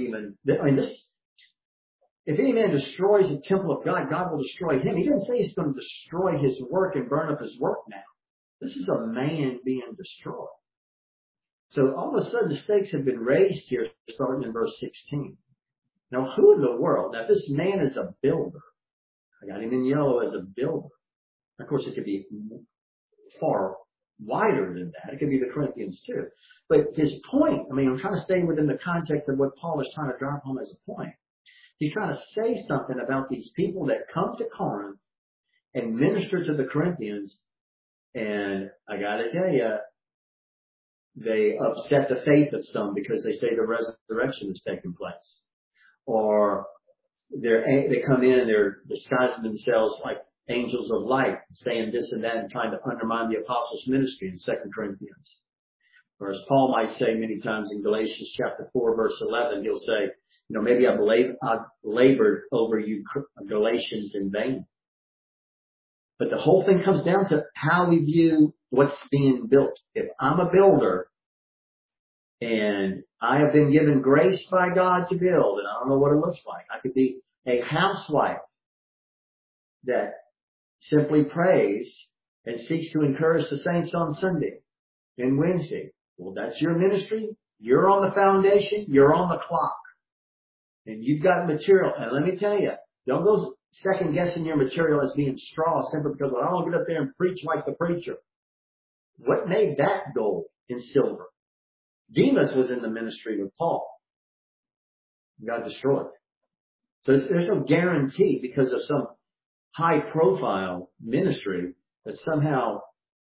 if any man destroys the temple of God, God will destroy him. He didn't say he's going to destroy his work and burn up his work now. This is a man being destroyed. So all of a sudden the stakes have been raised here, starting in verse 16. Now who in the world, now this man is a builder. I got him in yellow as a builder. Of course it could be far wider than that. It could be the Corinthians too. But his point, I'm trying to stay within the context of what Paul is trying to drive home as a point. He's trying to say something about these people that come to Corinth and minister to the Corinthians, and I gotta tell you, they upset the faith of some because they say the resurrection is taking place. Or they come in and they're disguising themselves like angels of light, saying this and that and trying to undermine the apostles' ministry in 2 Corinthians. Or as Paul might say many times in Galatians chapter 4, verse 11, he'll say, maybe I've labored over you Galatians in vain. But the whole thing comes down to how we view what's being built. If I'm a builder and I have been given grace by God to build, and I don't know what it looks like. I could be a housewife that simply prays and seeks to encourage the saints on Sunday and Wednesday. Well, that's your ministry. You're on the foundation. You're on the clock. And you've got material. And let me tell you, don't go second guessing your material as being straw simply because, I don't get up there and preach like the preacher. What made that gold and silver? Demas was in the ministry with Paul. Got destroyed. So there's no guarantee because of some high profile ministry that somehow,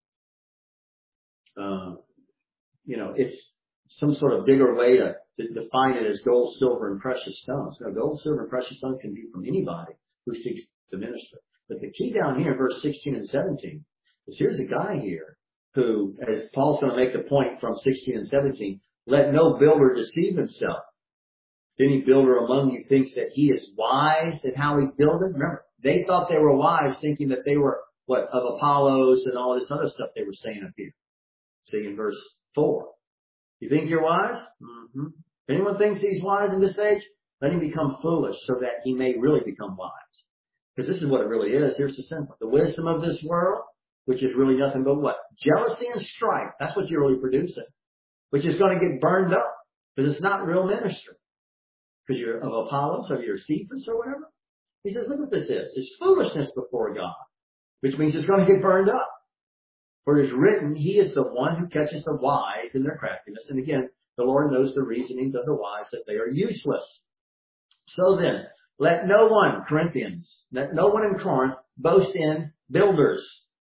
it's some sort of bigger way to define it as gold, silver, and precious stones. No, gold, silver, and precious stones can be from anybody who seeks to minister. But the key down here, verse 16 and 17, is here's a guy here who, as Paul's going to make the point from 16 and 17, let no builder deceive himself. If any builder among you thinks that he is wise in how he's building, remember, they thought they were wise thinking that they were, of Apollos and all this other stuff they were saying up here. See in verse 4. You think you're wise? Mm-hmm. If anyone thinks he's wise in this age, let him become foolish so that he may really become wise. Because this is what it really is. Here's the simple. The wisdom of this world, which is really nothing but what? Jealousy and strife. That's what you're really producing. Which is going to get burned up. Because it's not real ministry. Because you're of Apollos or you're Cephas or whatever. He says, look what this is. It's foolishness before God. Which means it's going to get burned up. For it is written, he is the one who catches the wise in their craftiness. And again, the Lord knows the reasonings of the wise, that they are useless. So then, let no one, Corinthians, let no one in Corinth boast in builders.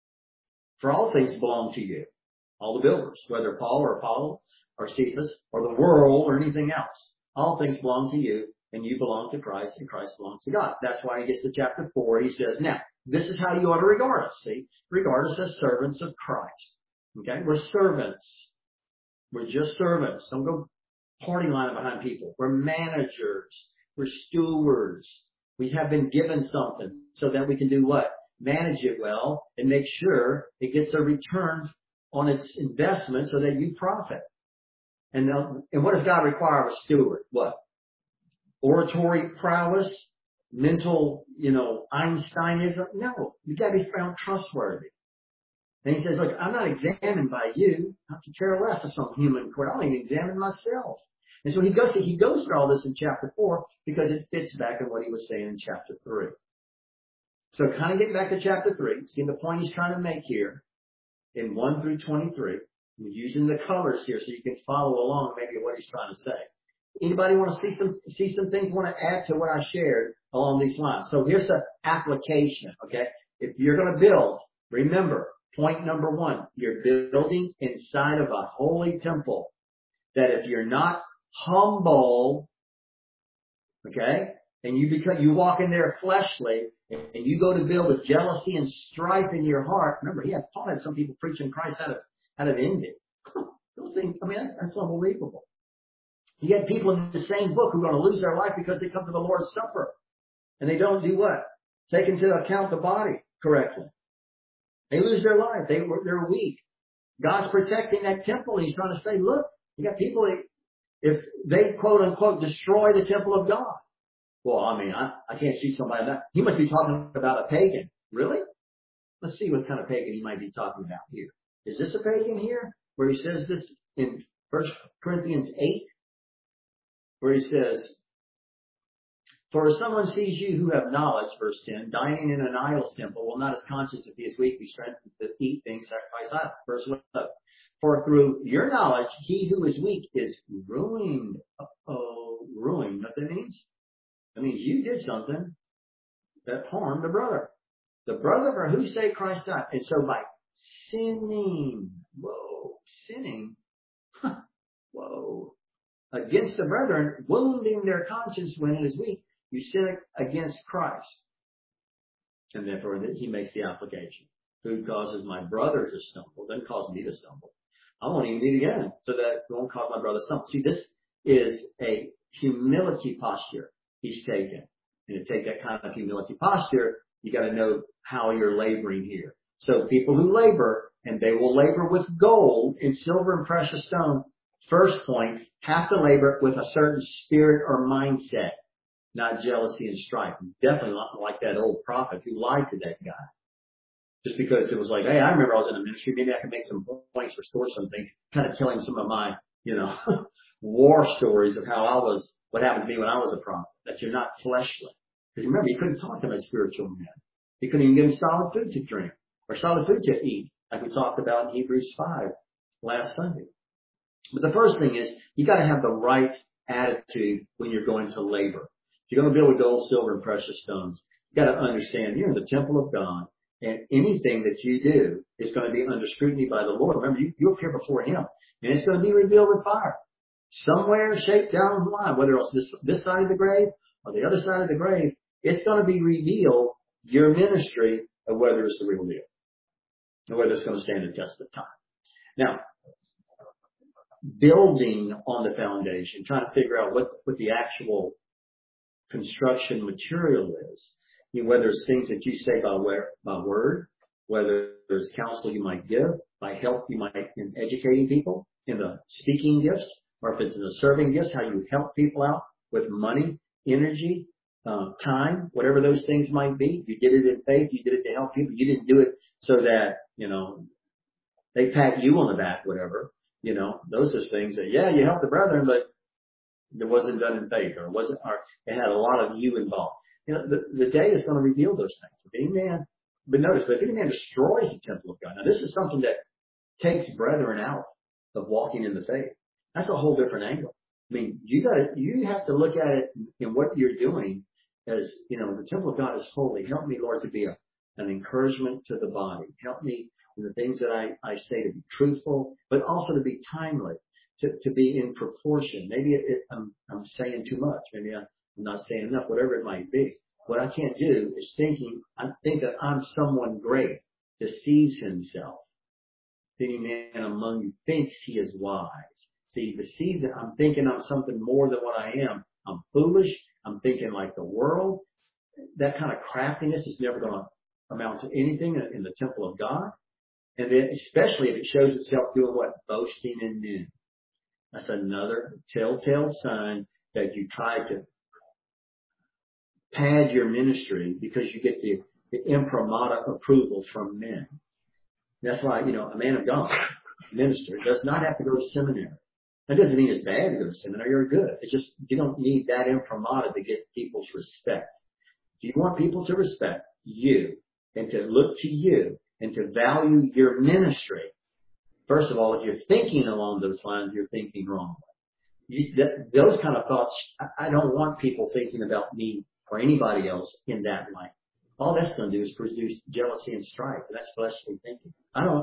For all things belong to you. All the builders, whether Paul or Apollo or Cephas or the world or anything else. All things belong to you, and you belong to Christ, and Christ belongs to God. That's why he gets to chapter 4. He says, now, this is how you ought to regard us. See, regard us as servants of Christ. Okay, we're servants. We're just servants. Don't go party lining behind people. We're managers. We're stewards. We have been given something so that we can do what? Manage it well and make sure it gets a return on its investment so that you profit. And what does God require of a steward? What? Oratory prowess? Mental, Einsteinism? No. You got to be found trustworthy. And he says, look, I'm not examined by you. I have to care less of some human court. I don't even examine myself. And so he goes through all this in chapter 4 because it fits back in what he was saying in chapter 3. So kind of getting back to chapter 3, see the point he's trying to make here in 1 through 23. I'm using the colors here so you can follow along maybe what he's trying to say. Anybody want to see some things want to add to what I shared along these lines? So here's the application, okay? If you're going to build, remember, point number one, you're building inside of a holy temple. That if you're not humble, okay, and you walk in there fleshly, and you go to build with jealousy and strife in your heart. Remember, Paul had some people preaching Christ out of envy. Those things, I mean, that's unbelievable. You had people in the same book who are going to lose their life because they come to the Lord's Supper. And they don't do what? Take into account the body correctly. They lose their life. They're weak. God's protecting that temple. And he's trying to say, look, you got people, if they quote unquote destroy the temple of God. Well, I mean, I can't see somebody that. He must be talking about a pagan. Really? Let's see what kind of pagan he might be talking about here. Is this a pagan here? Where he says this in 1 Corinthians 8? Where he says, for if someone sees you who have knowledge, verse 10, dining in an idol's temple, will not his conscience, if he is weak, be strengthened to eat things sacrificed idols. Verse 11. For through your knowledge, he who is weak is ruined. Ruined. What that means? That means you did something that harmed the brother. The brother for whose sake Christ died. And so by sinning, against the brethren, wounding their conscience when it is weak, you sin against Christ. And therefore he makes the application. Who causes my brother to stumble, doesn't cause me to stumble. I won't even do it again so that it won't cause my brother to stumble. See, this is a humility posture he's taken. And to take that kind of humility posture, you got to know how you're laboring here. So people who labor, and they will labor with gold and silver and precious stone, first point, have to labor with a certain spirit or mindset, not jealousy and strife. Definitely not like that old prophet who lied to that guy. Just because it was like, hey, I remember I was in the ministry, maybe I can make some points, restore some things, kind of telling some of my, war stories of what happened to me when I was a prophet, that you're not fleshly. Because remember, he couldn't talk to my spiritual man. He couldn't even give him solid food to drink or solid food to eat, like we talked about in Hebrews 5 last Sunday. But the first thing is, you got to have the right attitude when you're going to labor. If you're going to build with gold, silver, and precious stones, you got to understand you're in the temple of God, and anything that you do is going to be under scrutiny by the Lord. Remember, you appear before Him, and it's going to be revealed with fire. Somewhere, shaped down the line, whether it's this side of the grave or the other side of the grave, it's going to be revealed your ministry of whether it's the real deal, and whether it's going to stand the test of time. Now, building on the foundation, trying to figure out what the actual construction material is. Whether it's things that you say by word, whether there's counsel you might give, by help you might in educating people, in the speaking gifts, or if it's in the serving gifts, how you help people out with money, energy, time, whatever those things might be. You did it in faith. You did it to help people. You didn't do it so that, they pat you on the back, whatever. Those are things that, you helped the brethren, but it wasn't done in faith, or it had a lot of you involved. The day is going to reveal those things. If any man destroys the temple of God. Now, this is something that takes brethren out of walking in the faith. That's a whole different angle. I mean, you have to look at it in what you're doing as, the temple of God is holy. Help me, Lord, to be an encouragement to the body. Help me in the things that I say to be truthful, but also to be timely, to be in proportion. Maybe I'm saying too much. Maybe I'm not saying enough, whatever it might be. What I can't do is think that I'm someone great, deceives himself. If any man among you thinks he is wise. See, deceives it. I'm thinking I'm something more than what I am. I'm foolish. I'm thinking like the world. That kind of craftiness is never going to amount to anything in the temple of God. And then especially if it shows itself doing what? Boasting in men. That's another telltale sign that you try to pad your ministry because you get the imprimatur approvals from men. That's why, a man of God, minister, does not have to go to seminary. That doesn't mean it's bad to go to seminary or good. It's just, you don't need that imprimatur to get people's respect. If you want people to respect you and to look to you and to value your ministry, first of all, if you're thinking along those lines, you're thinking wrong. Those kind of thoughts, I don't want people thinking about me or anybody else in that light. All that's going to do is produce jealousy and strife. That's fleshly thinking.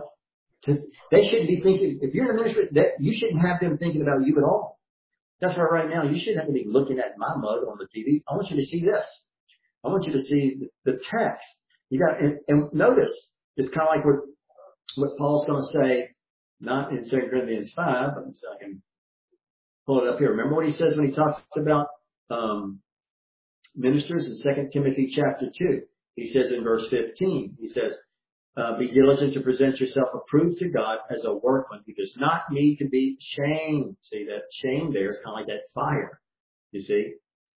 They shouldn't be thinking, if you're in a ministry, that you shouldn't have them thinking about you at all. That's why right now you shouldn't have to be looking at my mug on the TV. I want you to see this. I want you to see the text. And notice, it's kind of like what Paul's going to say, not in 2 Corinthians 5, but I can pull it up here. Remember what he says when he talks about ministers in 2 Timothy chapter 2. He says in verse 15, he says, be diligent to present yourself approved to God as a workman who does not need to be shamed. See, that shame there is kind of like that fire, you see.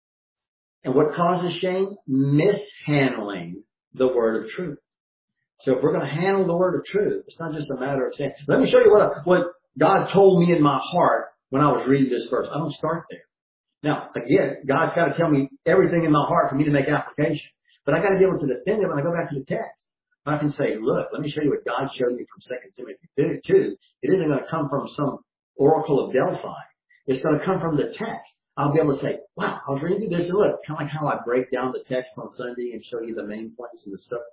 And what causes shame? Mishandling the word of truth. So if we're going to handle the word of truth, it's not just a matter of saying, let me show you what God told me in my heart when I was reading this verse. I don't start there. Now, again, God's got to tell me everything in my heart for me to make application. But I got to be able to defend it when I go back to the text. I can say, look, let me show you what God showed me from 2 Timothy 2. It isn't going to come from some oracle of Delphi. It's going to come from the text. I'll be able to say, wow, I was reading through this and look, kind of like how I break down the text on Sunday and show you the main points and the stuff,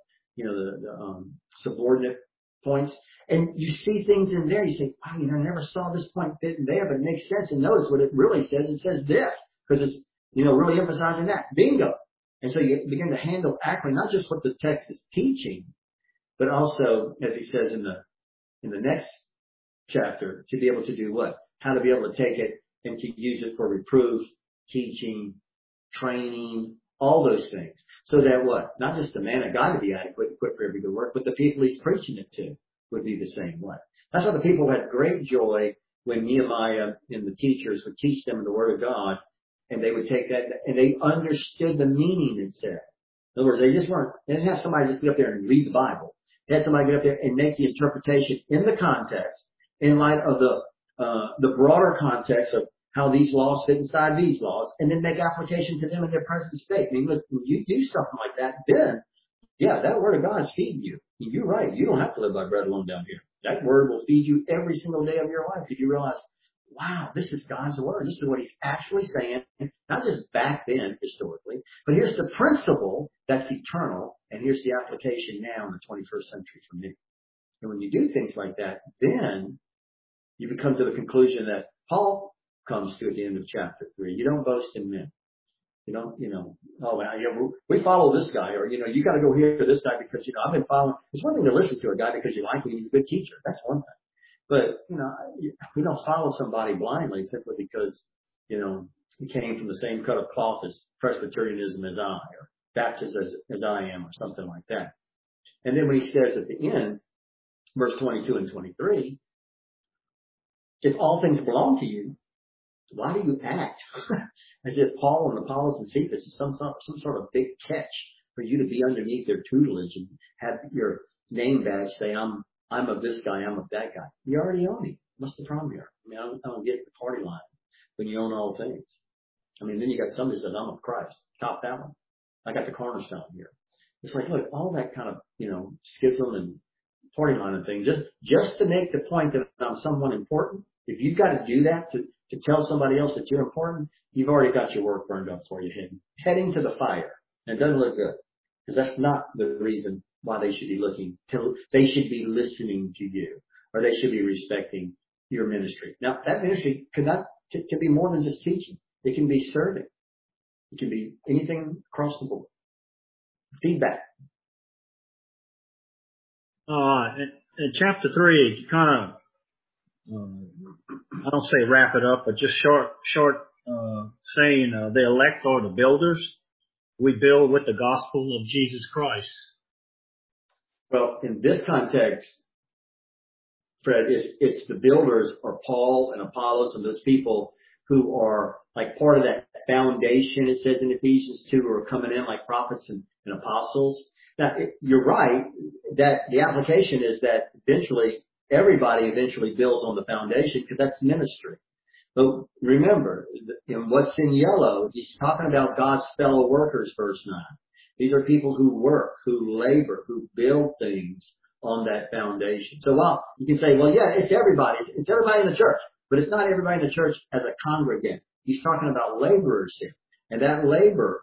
the subordinate points. And you see things in there. You say, wow, I never saw this point fit in there, but it makes sense. And notice what it really says. It says this because it's, really emphasizing that. Bingo. And so you begin to handle accurately, not just what the text is teaching, but also, as he says in the next chapter, to be able to do what? How to be able to take it and to use it for reproof, teaching, training, all those things. So that what? Not just the man of God to be adequate, equipped for every good work, but the people he's preaching it to would be the same way. That's why the people had great joy when Nehemiah and the teachers would teach them the Word of God, and they would take that, and they understood the meaning it said. In other words, they didn't have somebody just get up there and read the Bible. They had somebody get up there and make the interpretation in the context, in light of the broader context of how these laws fit inside these laws, and then make application to them in their present state. I mean, look, when you do something like that, then, yeah, that Word of God is feeding you. You're right. You don't have to live by bread alone down here. That Word will feed you every single day of your life if you realize, wow, this is God's Word. This is what He's actually saying, not just back then historically, but here's the principle that's eternal, and here's the application now in the 21st century for me. And when you do things like that, then you become to the conclusion that Paul comes to at the end of chapter 3. You don't boast in men. You don't, we follow this guy, or, you got to go here to this guy because, I've been following. It's one thing to listen to a guy because you like him. He's a good teacher. That's one thing. But, we don't follow somebody blindly simply because, he came from the same cut of cloth as Presbyterianism as I, or Baptist as I am, or something like that. And then when he says at the end, verse 22 and 23, if all things belong to you, why do you act as if Paul and Apollos and Cephas is some sort of big catch for you to be underneath their tutelage and have your name badge say, I'm of this guy, I'm of that guy. You already own me. What's the problem here? I don't get the party line when you own all things. Then you got somebody that says, I'm of Christ. Chop that one. I got the cornerstone here. It's like, look, all that kind of, schism and party line and thing, just to make the point that I'm someone important. If you've got to do that to tell somebody else that you're important, you've already got your work burned up for you, heading to the fire. And it doesn't look good, because that's not the reason why they should be they should be listening to you, or they should be respecting your ministry. Now, that ministry can be more than just teaching. It can be serving. It can be anything across the board. Feedback. In chapter 3, you kind of, I don't say wrap it up, but just short saying the elect are the builders. We build with the gospel of Jesus Christ. Well, in this context, Fred, it's the builders are Paul and Apollos and those people who are like part of that foundation, it says in Ephesians 2, who are coming in like prophets and apostles. Now, you're right that the application is that everybody eventually builds on the foundation, because that's ministry. But remember, what's in yellow, he's talking about God's fellow workers, verse 9. These are people who work, who labor, who build things on that foundation. So while you can say, well, yeah, it's everybody in the church, but it's not everybody in the church as a congregant. He's talking about laborers here. And that labor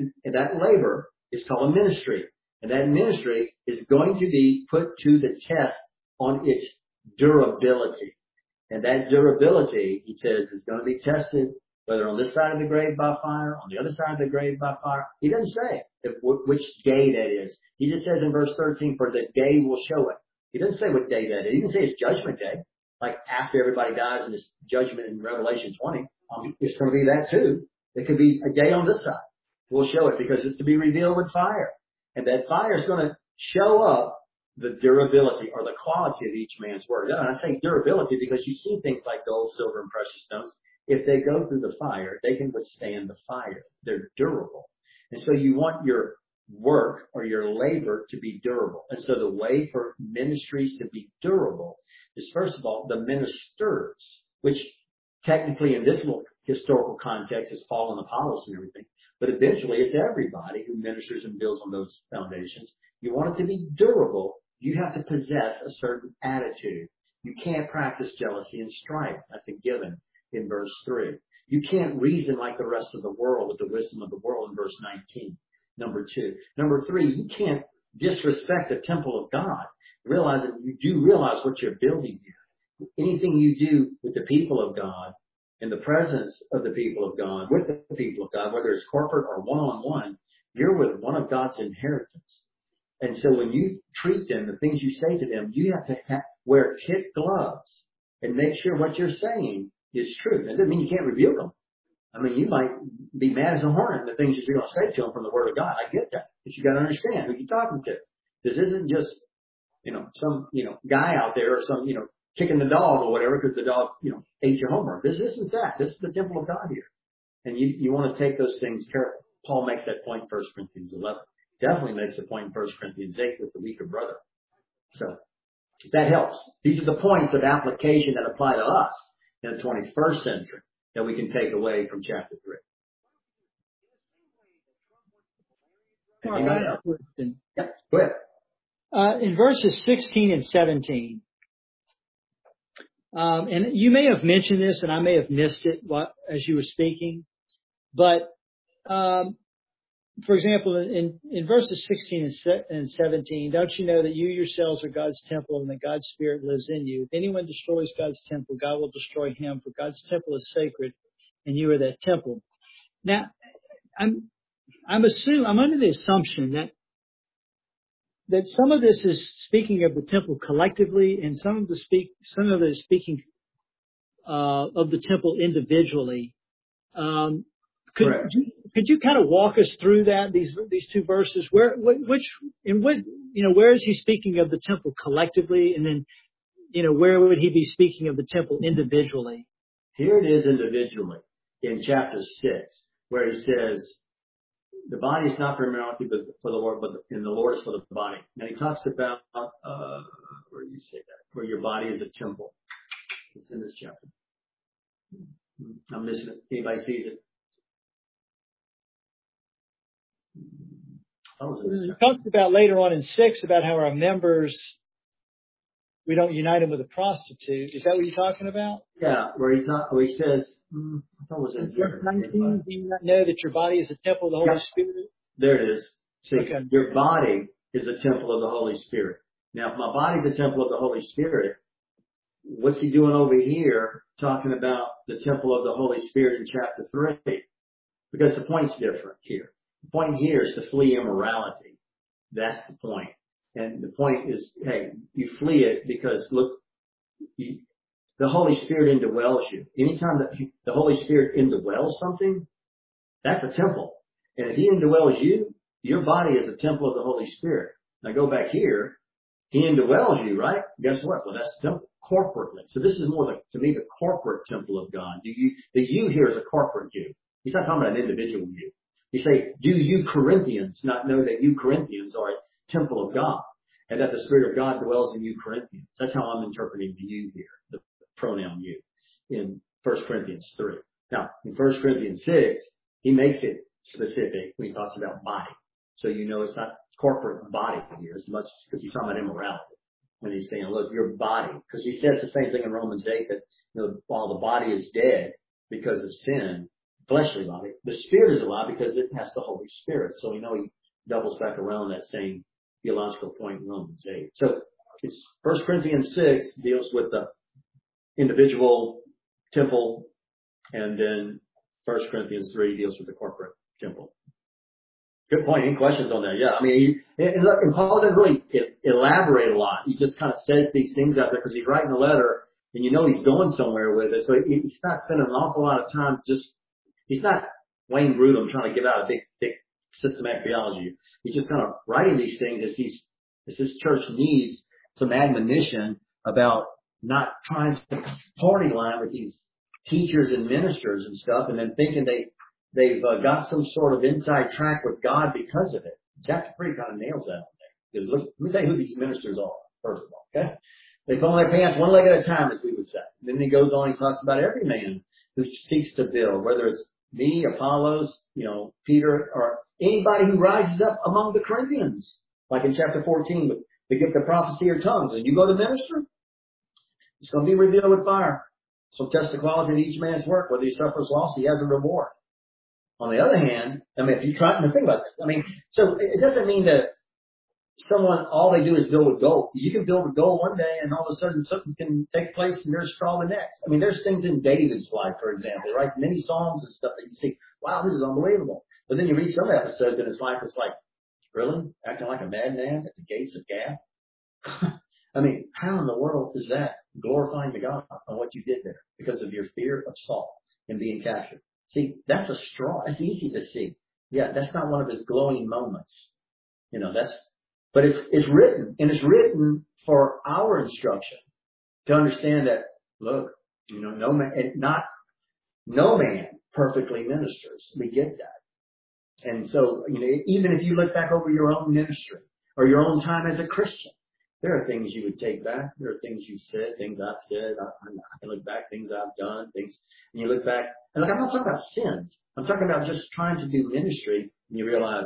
is called a ministry. And that ministry is going to be put to the test on its durability. And that durability, he says, is going to be tested whether on this side of the grave by fire, on the other side of the grave by fire. He doesn't say which day that is. He just says in verse 13, for the day will show it. He doesn't say what day that is. He doesn't say it's judgment day, like after everybody dies in this judgment in Revelation 20. It's going to be that too. It could be a day on this side. We'll show it because it's to be revealed with fire. And that fire is going to show up the durability or the quality of each man's work. And I say durability because you see things like gold, silver, and precious stones. If they go through the fire, they can withstand the fire. They're durable. And so you want your work or your labor to be durable. And so the way for ministries to be durable is, first of all, the ministers, which technically in this little historical context is Paul and Apollos and everything. But eventually it's everybody who ministers and builds on those foundations. You want it to be durable. You have to possess a certain attitude. You can't practice jealousy and strife. That's a given in verse 3. You can't reason like the rest of the world with the wisdom of the world in verse 19. Number 2. Number 3, you can't disrespect the temple of God. Realize that you do realize what you're building here. Anything you do with the people of God, in the presence of the people of God, with the people of God, whether it's corporate or one-on-one, you're with one of God's inheritance. And so when you treat them, the things you say to them, you have to wear kid gloves and make sure what you're saying is true. That doesn't mean you can't rebuke them. I mean, you might be mad as a hornet in the things that you're going to say to them from the Word of God. I get that. But you got to understand who you're talking to. This isn't just, some, guy out there or some, kicking the dog or whatever because the dog, ate your homework. This isn't that. This is the temple of God here. And you want to take those things careful. Paul makes that point in 1 Corinthians 11. Definitely makes the point in 1 Corinthians 8 with the weaker brother. So that helps. These are the points of application that apply to us in the 21st century that we can take away from chapter 3. Mark, I have a question. Yep, go ahead. In verses 16 and 17, and you may have mentioned this and I may have missed it as you were speaking, but for example, in verses 16 and 17, don't you know that you yourselves are God's temple and that God's Spirit lives in you? If anyone destroys God's temple, God will destroy him, for God's temple is sacred and you are that temple. Now, I'm under the assumption that some of this is speaking of the temple collectively and some of it is speaking of the temple individually. Could you kind of walk us through that, these two verses? Where is he speaking of the temple collectively, and then, where would he be speaking of the temple individually? Here it is individually in chapter 6, where he says, the body is not for immorality but for the Lord, but in the Lord is for the body. Now he talks about, where does he say that? Where your body is a temple. It's in this chapter. I'm missing it. Anybody sees it? He talks about later on in 6 about how our members, we don't unite them with a prostitute. Is that what you're talking about? Yeah, where he says, I thought it was in verse 19, do you not know that your body is a temple of the Holy Spirit? There it is. See, okay. Your body is a temple of the Holy Spirit. Now, if my body's a temple of the Holy Spirit, what's he doing over here talking about the temple of the Holy Spirit in chapter 3? Because the point's different here. The point here is to flee immorality. That's the point. And the point is, hey, you flee it because, look, the Holy Spirit indwells you. Anytime that the Holy Spirit indwells something, that's a temple. And if he indwells you, your body is a temple of the Holy Spirit. Now go back here. He indwells you, right? Guess what? Well, that's the temple corporately. So this is more to me, the corporate temple of God. The you here is a corporate you. He's not talking about an individual you. You say, do you Corinthians not know that you Corinthians are a temple of God and that the Spirit of God dwells in you Corinthians? That's how I'm interpreting the you here, the pronoun you, in 1 Corinthians 3. Now, in 1 Corinthians 6, he makes it specific when he talks about body. So it's not corporate body here as much because he's talking about immorality. when he's saying, look, your body, because he says the same thing in Romans 8 that, while the body is dead because of sin, fleshly body, the spirit is alive because it has the Holy Spirit. So we know he doubles back around that same theological point in Romans 8. So it's 1 Corinthians 6 deals with the individual temple, and then 1 Corinthians 3 deals with the corporate temple. Good point. Any questions on that? Yeah. I mean, and Paul doesn't really elaborate a lot. He just kind of says these things out there because he's writing a letter and he's going somewhere with it. So he's not spending an awful lot of time he's not Wayne Grudem trying to give out a big systematic theology. He's just kind of writing these things as his church needs some admonition about not trying to party line with these teachers and ministers and stuff and then thinking they've got some sort of inside track with God because of it. Chapter 3 kind of nails that on there. Because let me tell you who these ministers are, first of all, okay? They put on their pants one leg at a time, as we would say. Then he goes on, he talks about every man who seeks to build, whether it's me, Apollos, Peter, or anybody who rises up among the Corinthians. Like in chapter 14, with the gift of prophecy or tongues. And you go to minister, it's going to be revealed with fire. So test the quality of each man's work. Whether he suffers loss, he has a reward. On the other hand, if you try to think about this, so it doesn't mean that all they do is build with gold. You can build with gold one day and all of a sudden something can take place and there's straw the next. There's things in David's life, for example, right? Many songs and stuff that you see, wow, this is unbelievable. But then you read some episodes in his life, it's like, really? Acting like a madman at the gates of Gath? How in the world is that glorifying to God on what you did there because of your fear of Saul and being captured? See, that's a straw. It's easy to see. Yeah, that's not one of his glowing moments. But it's written, and it's written for our instruction to understand that, look, no man perfectly ministers. We get that. And so, even if you look back over your own ministry or your own time as a Christian, there are things you would take back. There are things you said, things I've said. I can look back, things I've done, and you look back. And I'm not talking about sins. I'm talking about just trying to do ministry, and you realize,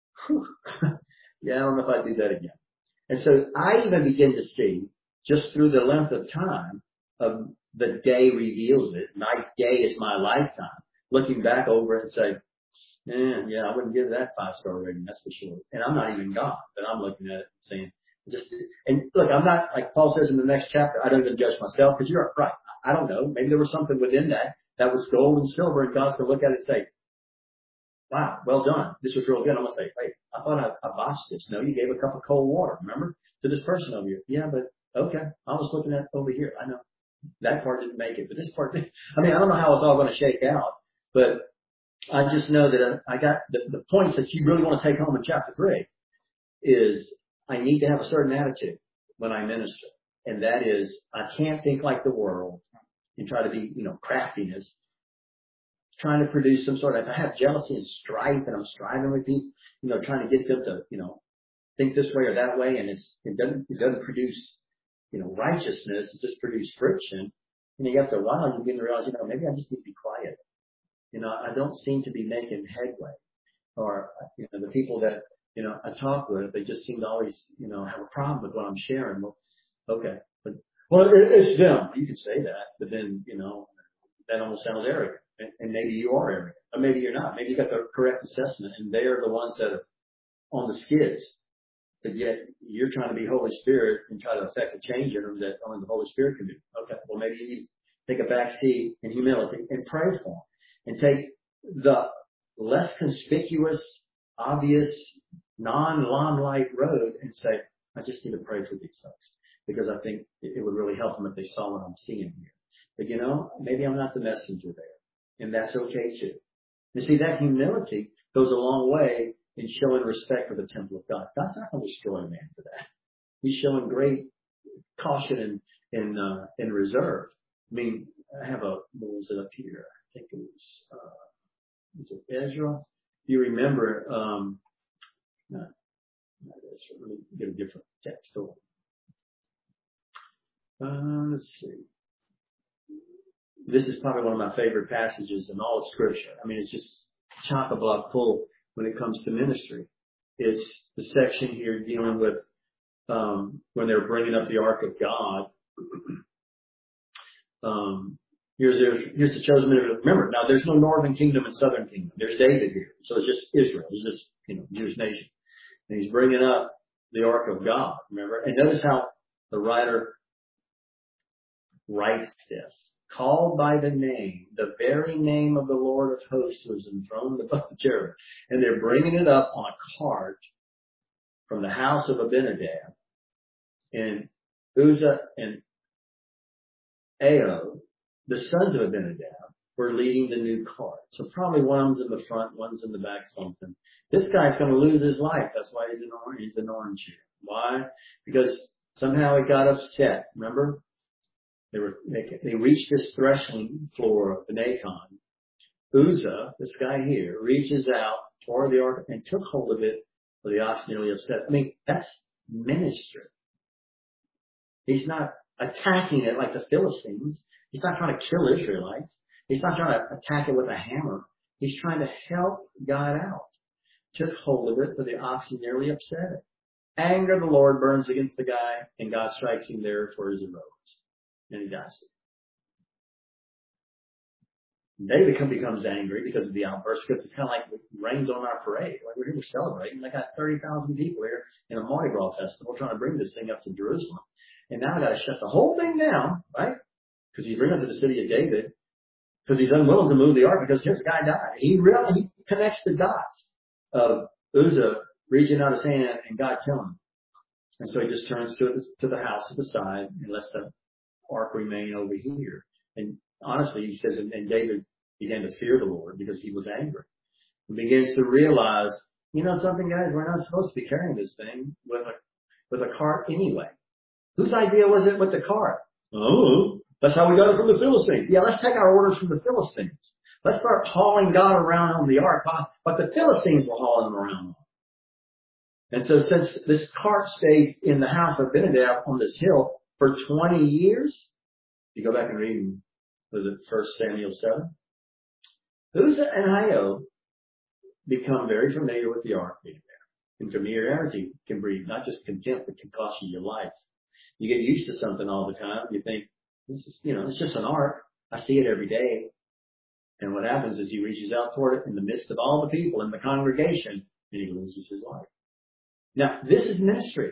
yeah, I don't know if I'd do that again. And so I even begin to see, just through the length of time of the day reveals it, my day is my lifetime, looking back over it and say, yeah, I wouldn't give that 5-star rating, that's for sure. And I'm not even God, but I'm looking at it and saying, and look, I'm not, like Paul says in the next chapter, I don't even judge myself because you're right. I don't know. Maybe there was something within that was gold and silver, and God's going to look at it and say, wow, well done. This was real good. I'm going to say, hey, I thought I botched this. No, you gave a cup of cold water, remember, to this person over here. Yeah, but okay. I was looking at over here. I know that part didn't make it, but this part did. I don't know how it's all going to shake out, but I just know that I got the points that you really want to take home in chapter 3 is I need to have a certain attitude when I minister. And that is, I can't think like the world and try to be, craftiness, trying to produce some sort of, if I have jealousy and strife and I'm striving with people, trying to get them to, think this way or that way. And it doesn't produce, righteousness. It just produces friction. And after a while, you begin to realize, maybe I just need to be quiet. I don't seem to be making headway. Or, the people that, I talk with, they just seem to always, have a problem with what I'm sharing. Well, okay. But, it's them. You could say that, but then, that almost sounds arrogant. And maybe you are arrogant. Or maybe you're not. Maybe you got the correct assessment and they are the ones that are on the skids. But yet you're trying to be Holy Spirit and try to affect a change in them that only the Holy Spirit can do. Okay. Well, maybe you need to take a back seat in humility and pray for them and take the less conspicuous, obvious, non-limelight road and say, I just need to pray for these folks because I think it would really help them if they saw what I'm seeing here. But maybe I'm not the messenger there, and that's okay too. You see, that humility goes a long way in showing respect for the temple of God. God's not going to destroy man for that. He's showing great caution and reserve. I have what was it up here? I think it was it Ezra? If you remember, not Ezra. Let me get a different text. Let's see. This is probably one of my favorite passages in all of Scripture. It's just chock-a-block full when it comes to ministry. It's the section here dealing with when they're bringing up the Ark of God. Here's the chosen men. Remember, now there's no northern kingdom and southern kingdom. There's David here. So it's just Israel. It's just, Jewish nation. And he's bringing up the Ark of God, remember? And notice how the writer writes this. Called by the name, the very name of the Lord of hosts who is enthroned above the cherubim. And they're bringing it up on a cart from the house of Abinadab. And Uzzah and Ahio, the sons of Abinadab, were leading the new cart. So probably one's in the front, one's in the back, something. This guy's going to lose his life. That's why he's an orange here. Why? Because somehow he got upset. Remember? They reached this threshing floor of the Nacon. Uzzah, this guy here, reaches out toward the ark and took hold of it, for the ox nearly upset. I mean, that's ministry. He's not attacking it like the Philistines. He's not trying to kill Israelites. He's not trying to attack it with a hammer. He's trying to help God out. Took hold of it, for the ox nearly upset it. Anger of the Lord burns against the guy, and God strikes him there for his arose. And he dies. David becomes angry because of the outburst, because it's kind of like it rains on our parade. Like we're here celebrating. They got 30,000 people here in a Mardi Gras festival trying to bring this thing up to Jerusalem. And now I got to shut the whole thing down, right? Because he's bringing it to the city of David, because he's unwilling to move the ark, because here's a guy died. He connects the dots of Uzzah reaching out his hand and God killing him. And so he just turns to the house to the side and lets the ark remain over here. And honestly, he says, and David began to fear the Lord because he was angry. He begins to realize, something, guys, we're not supposed to be carrying this thing with a cart anyway. Whose idea was it with the cart? Oh, that's how we got it from the Philistines. Yeah, let's take our orders from the Philistines. Let's start hauling God around on the ark, but the Philistines were hauling him around. And so since this cart stays in the house of Abinadab on this hill for 20 years, you go back and read, was it 1 Samuel 7? Uzzah and Ahio become very familiar with the ark being there. And familiarity can breed not just contempt, but can cost you your life. You get used to something all the time. You think, this is, it's just an ark. I see it every day. And what happens is he reaches out toward it in the midst of all the people in the congregation, and he loses his life. Now, this is ministry.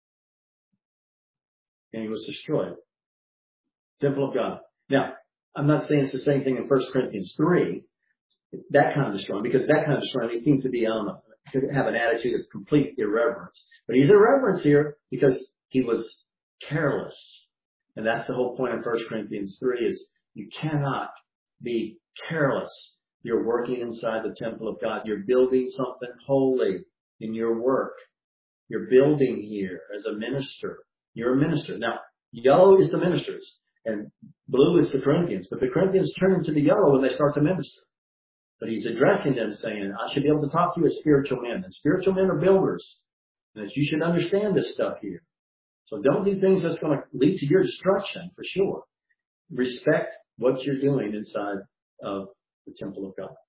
And he was destroyed. Temple of God. Now, I'm not saying it's the same thing in 1 Corinthians 3, that kind of destroying, because that kind of destroying, he seems to be to have an attitude of complete irreverence. But he's irreverent here because he was careless. And that's the whole point in 1 Corinthians 3 is you cannot be careless. You're working inside the temple of God. You're building something holy in your work. You're building here as a minister. You're a minister. Now, yellow is the ministers and blue is the Corinthians. But the Corinthians turn to the yellow when they start to minister. But he's addressing them saying, I should be able to talk to you as spiritual men. And spiritual men are builders. And that you should understand this stuff here. So don't do things that's going to lead to your destruction, for sure. Respect what you're doing inside of the temple of God.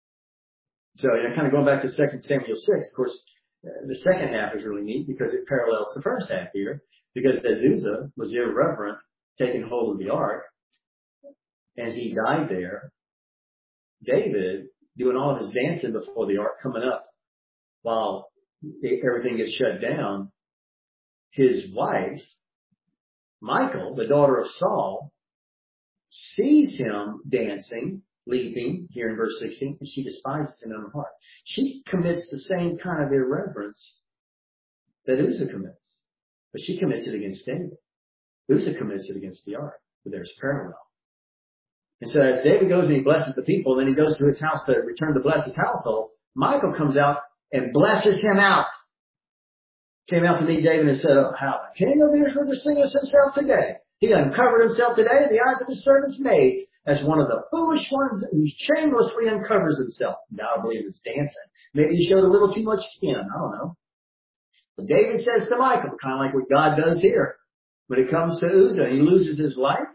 So, kind of going back to 2 Samuel 6, of course, the second half is really neat because it parallels the first half here. Because as Uzzah was irreverent, taking hold of the ark, and he died there, David, doing all of his dancing before the ark coming up, while everything gets shut down, his wife, Michal, the daughter of Saul, sees him dancing, leaping, here in verse 16, and she despises him in her heart. She commits the same kind of irreverence that Uzzah commits. But she commits it against David. Uzzah commits it against the ark. But there's parallel. And so as David goes and he blesses the people, then he goes to his house to return to bless his household, Michal comes out and blesses him out. Came out to meet David and said, oh, how the king of Israel distinguished himself today. He uncovered himself today in the eyes of his servants' maids as one of the foolish ones who shamelessly uncovers himself. Now I believe it's dancing. Maybe he showed a little too much skin. I don't know. But David says to Michal, kind of like what God does here. When it comes to Uzzah and he loses his life,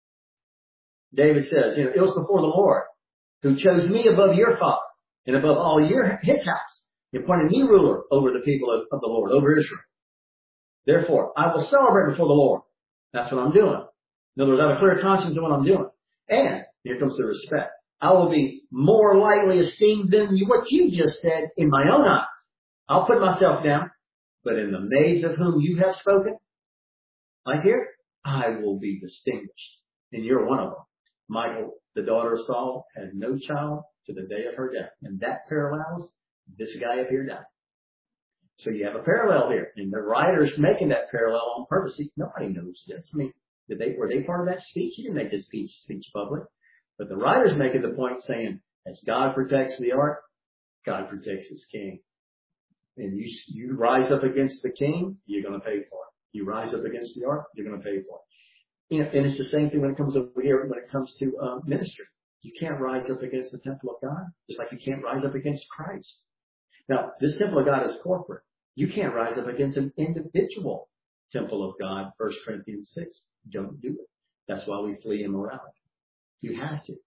David says, it was before the Lord who chose me above your father and above all his house. He appointed me ruler over the people of the Lord, over Israel. Therefore, I will celebrate before the Lord. That's what I'm doing. In other words, I have a clear conscience of what I'm doing. And here comes the respect. I will be more lightly esteemed than what you just said in my own eyes. I'll put myself down. But in the maids of whom you have spoken, like here, I will be distinguished. And you're one of them. Michal, the daughter of Saul, had no child to the day of her death. And that parallels this guy up here dying. So you have a parallel here. And the writer's making that parallel on purpose. Nobody knows this. I mean, were they part of that speech? He didn't make his speech public. But the writer's making the point saying, as God protects the ark, God protects his king. And you rise up against the king, you're going to pay for it. You rise up against the ark, you're going to pay for it. And it's the same thing when it comes over here, when it comes to ministry. You can't rise up against the temple of God, just like you can't rise up against Christ. Now, this temple of God is corporate. You can't rise up against an individual temple of God, 1 Corinthians 6. Don't do it. That's why we flee immorality. You have to.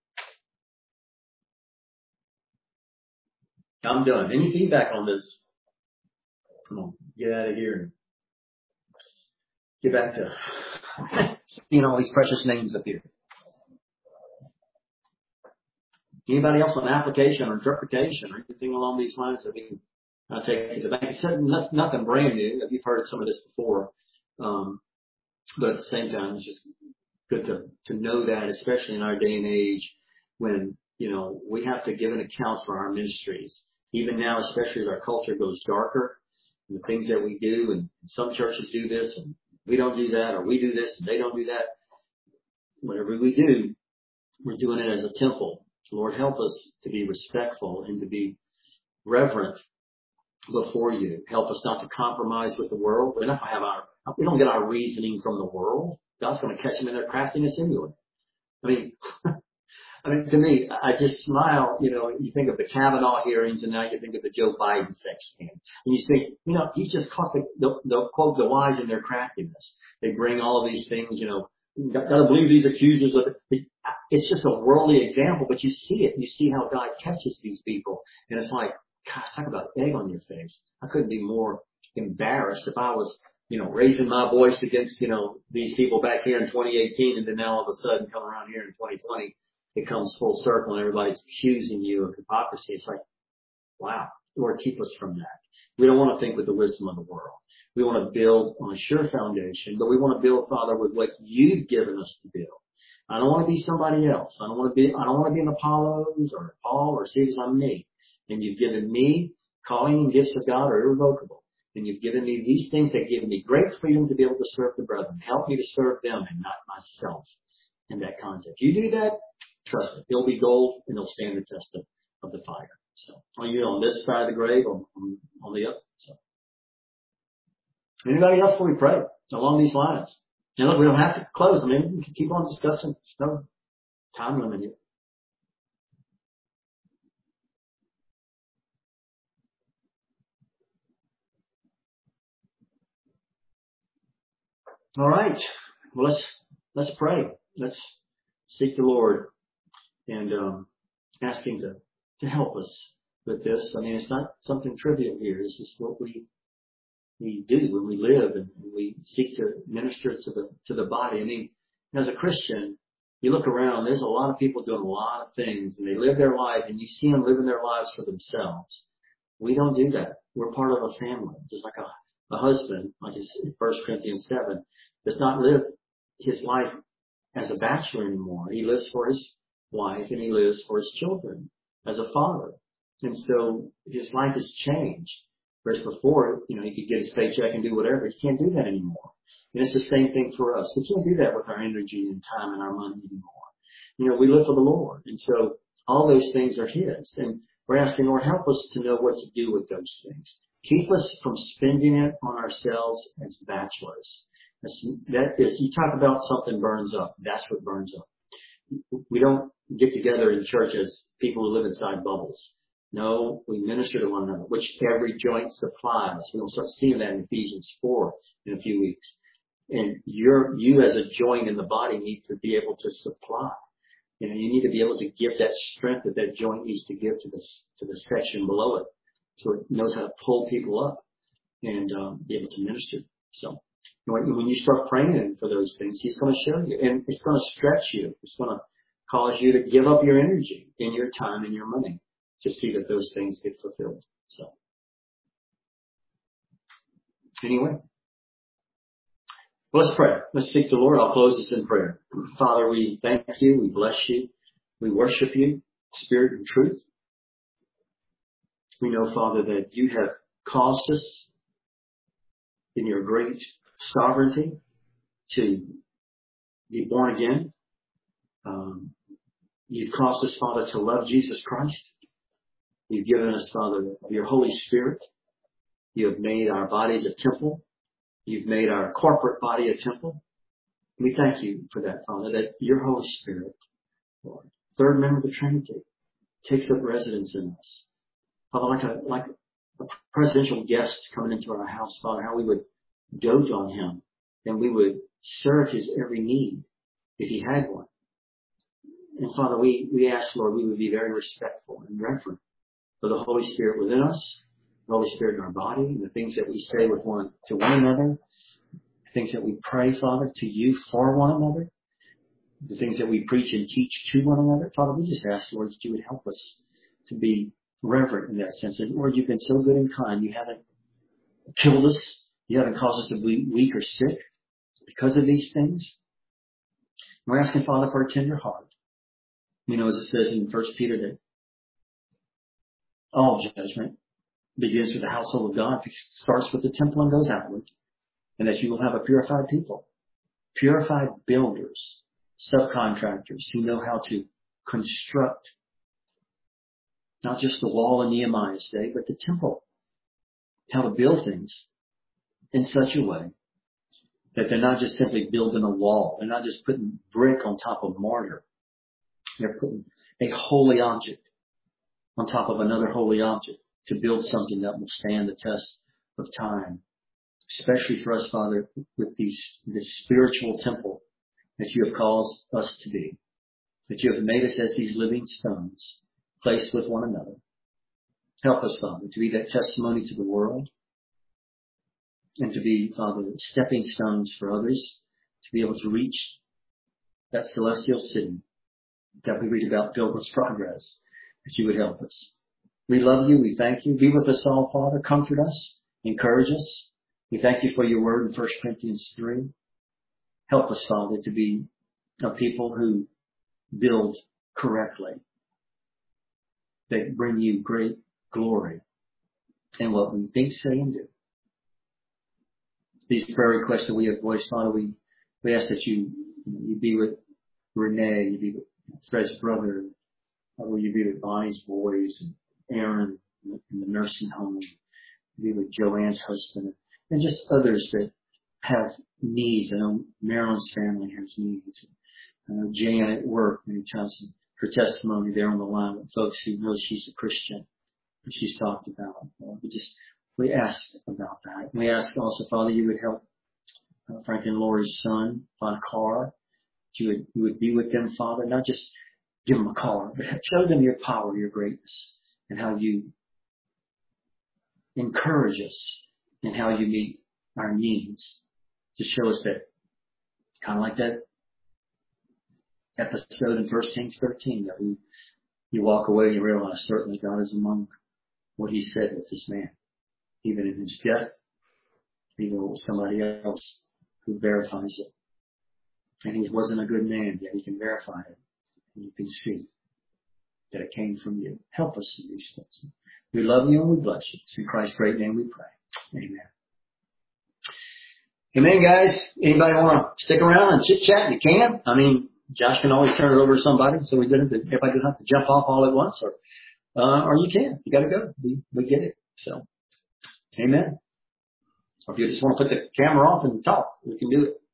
I'm done. Any feedback on this? Come on, get out of here and get back to seeing all these precious names up here. Anybody else on application or interpretation or anything along these lines that we can take to the bank? It's nothing brand new. You've heard some of this before. But at the same time, it's just good to know that, especially in our day and age when, we have to give an account for our ministries. Even now, especially as our culture goes darker, and the things that we do, and some churches do this, and we don't do that, or we do this, and they don't do that. Whatever we do, we're doing it as a temple. Lord, help us to be respectful and to be reverent before you. Help us not to compromise with the world. We don't get our reasoning from the world. God's going to catch them in their craftiness anyway. I mean, to me, I just smile. You think of the Kavanaugh hearings, and now you think of the Joe Biden sex scandal, and you think, he's just caught the quote the wise in their craftiness. They bring all of these things, got to believe these accusers of it. It's just a worldly example, but you see it. You see how God catches these people, and it's like, gosh, talk about egg on your face. I couldn't be more embarrassed if I was, raising my voice against, these people back here in 2018, and then now all of a sudden come around here in 2020. It comes full circle and everybody's accusing you of hypocrisy. It's like, wow, Lord, keep us from that. We don't want to think with the wisdom of the world. We want to build on a sure foundation, but we want to build, Father, with what you've given us to build. I don't want to be somebody else. I don't want to be an Apollos or Paul or Cephas. I'm me. And you've given me calling and gifts of God are irrevocable. And you've given me these things that give me great freedom to be able to serve the brethren. Help me to serve them and not myself in that context. You do that, trust me, it'll be gold and it'll stand the test of the fire. So, on this side of the grave or on the other. So, anybody else before we pray along these lines? And look, we don't have to close. We can keep on discussing. There's no time limit here. All right. Well, let's pray. Let's seek the Lord and ask Him to help us with this. It's not something trivial here. This is what we do when we live and we seek to minister to the body. As a Christian, you look around, there's a lot of people doing a lot of things, and they live their life, and you see them living their lives for themselves. We don't do that. We're part of a family, just like a husband, like in 1 Corinthians 7, does not live his life as a bachelor anymore. He lives for his wife and he lives for his children as a father. And so his life has changed. Whereas before, he could get his paycheck and do whatever. He can't do that anymore. And it's the same thing for us. We can't do that with our energy and time and our money anymore. We live for the Lord. And so all those things are His. And we're asking, Lord, help us to know what to do with those things. Keep us from spending it on ourselves as bachelors. You talk about something burns up. That's what burns up. We don't get together in church as people who live inside bubbles. No, we minister to one another, which every joint supplies. We'll start seeing that in Ephesians 4 in a few weeks. And you as a joint in the body need to be able to supply. You need to be able to give that strength that joint needs to give to the section below it, so it knows how to pull people up and be able to minister. So When you start praying for those things, He's going to show you, and it's going to stretch you. It's going to cause you to give up your energy and your time and your money to see that those things get fulfilled. So, anyway, let's pray. Let's seek the Lord. I'll close this in prayer. Father, we thank you. We bless you. We worship you, Spirit and truth. We know, Father, that you have caused us in your great sovereignty to be born again. You've caused us, Father, to love Jesus Christ. You've given us, Father, your Holy Spirit. You have made our bodies a temple. You've made our corporate body a temple. We thank you for that, Father, that your Holy Spirit, Lord, third member of the Trinity, takes up residence in us. Father, like a presidential guest coming into our house, Father, how we would dote on him and we would serve his every need if he had one. And Father, we ask, Lord, we would be very respectful and reverent for the Holy Spirit within us, the Holy Spirit in our body, and the things that we say to one another, the things that we pray, Father, to you for one another, the things that we preach and teach to one another. Father, we just ask, Lord, that you would help us to be reverent in that sense. And Lord, you've been so good and kind. You haven't killed us. You haven't caused us to be weak or sick because of these things. We're asking, Father, for a tender heart. You know, as it says in 1 Peter, that all judgment begins with the household of God. It starts with the temple and goes outward. And that you will have a purified people, purified builders, subcontractors who know how to construct not just the wall in Nehemiah's day, but the temple, how to build things in such a way that they're not just simply building a wall. They're not just putting brick on top of mortar. They're putting a holy object on top of another holy object to build something that will stand the test of time. Especially for us, Father, with this spiritual temple that you have caused us to be. That you have made us as these living stones, placed with one another. Help us, Father, to be that testimony to the world. And to be, Father, stepping stones for others. To be able to reach that celestial city that we read about Pilgrim's Progress. That you would help us. We love you. We thank you. Be with us all, Father. Comfort us. Encourage us. We thank you for your word in 1 Corinthians 3. Help us, Father, to be a people who build correctly. That bring you great glory in what we think, say, and do. These prayer requests that we have voiced, Father, we ask that you be with Renee, you be with Fred's brother, will you be with Bonnie's boys and Aaron in the nursing home, be with Joanne's husband, and just others that have needs. I know Marilyn's family has needs. I know Jan at work, many times her testimony there on the line with folks who know she's a Christian, and she's talked about. We ask about that. We ask also, Father, you would help Frank and Lori's son find a car. You would be with them, Father, not just give them a car, but show them your power, your greatness, and how you encourage us and how you meet our needs, to show us that, kind of like that episode in 1 Kings 13, that you walk away and you realize certainly God is among what he said with this man, even in his death, even with somebody else who verifies it. And he wasn't a good man, yet he can verify it. And you can see that it came from you. Help us in these things. We love you and we bless you. It's in Christ's great name we pray. Amen. Amen, guys. Anybody want to stick around and chit chat? You can. I mean, Josh can always turn it over to somebody, so everybody doesn't have to jump off all at once, or you can. You got to go. We get it. So, amen. Or if you just want to put the camera off and talk, we can do it.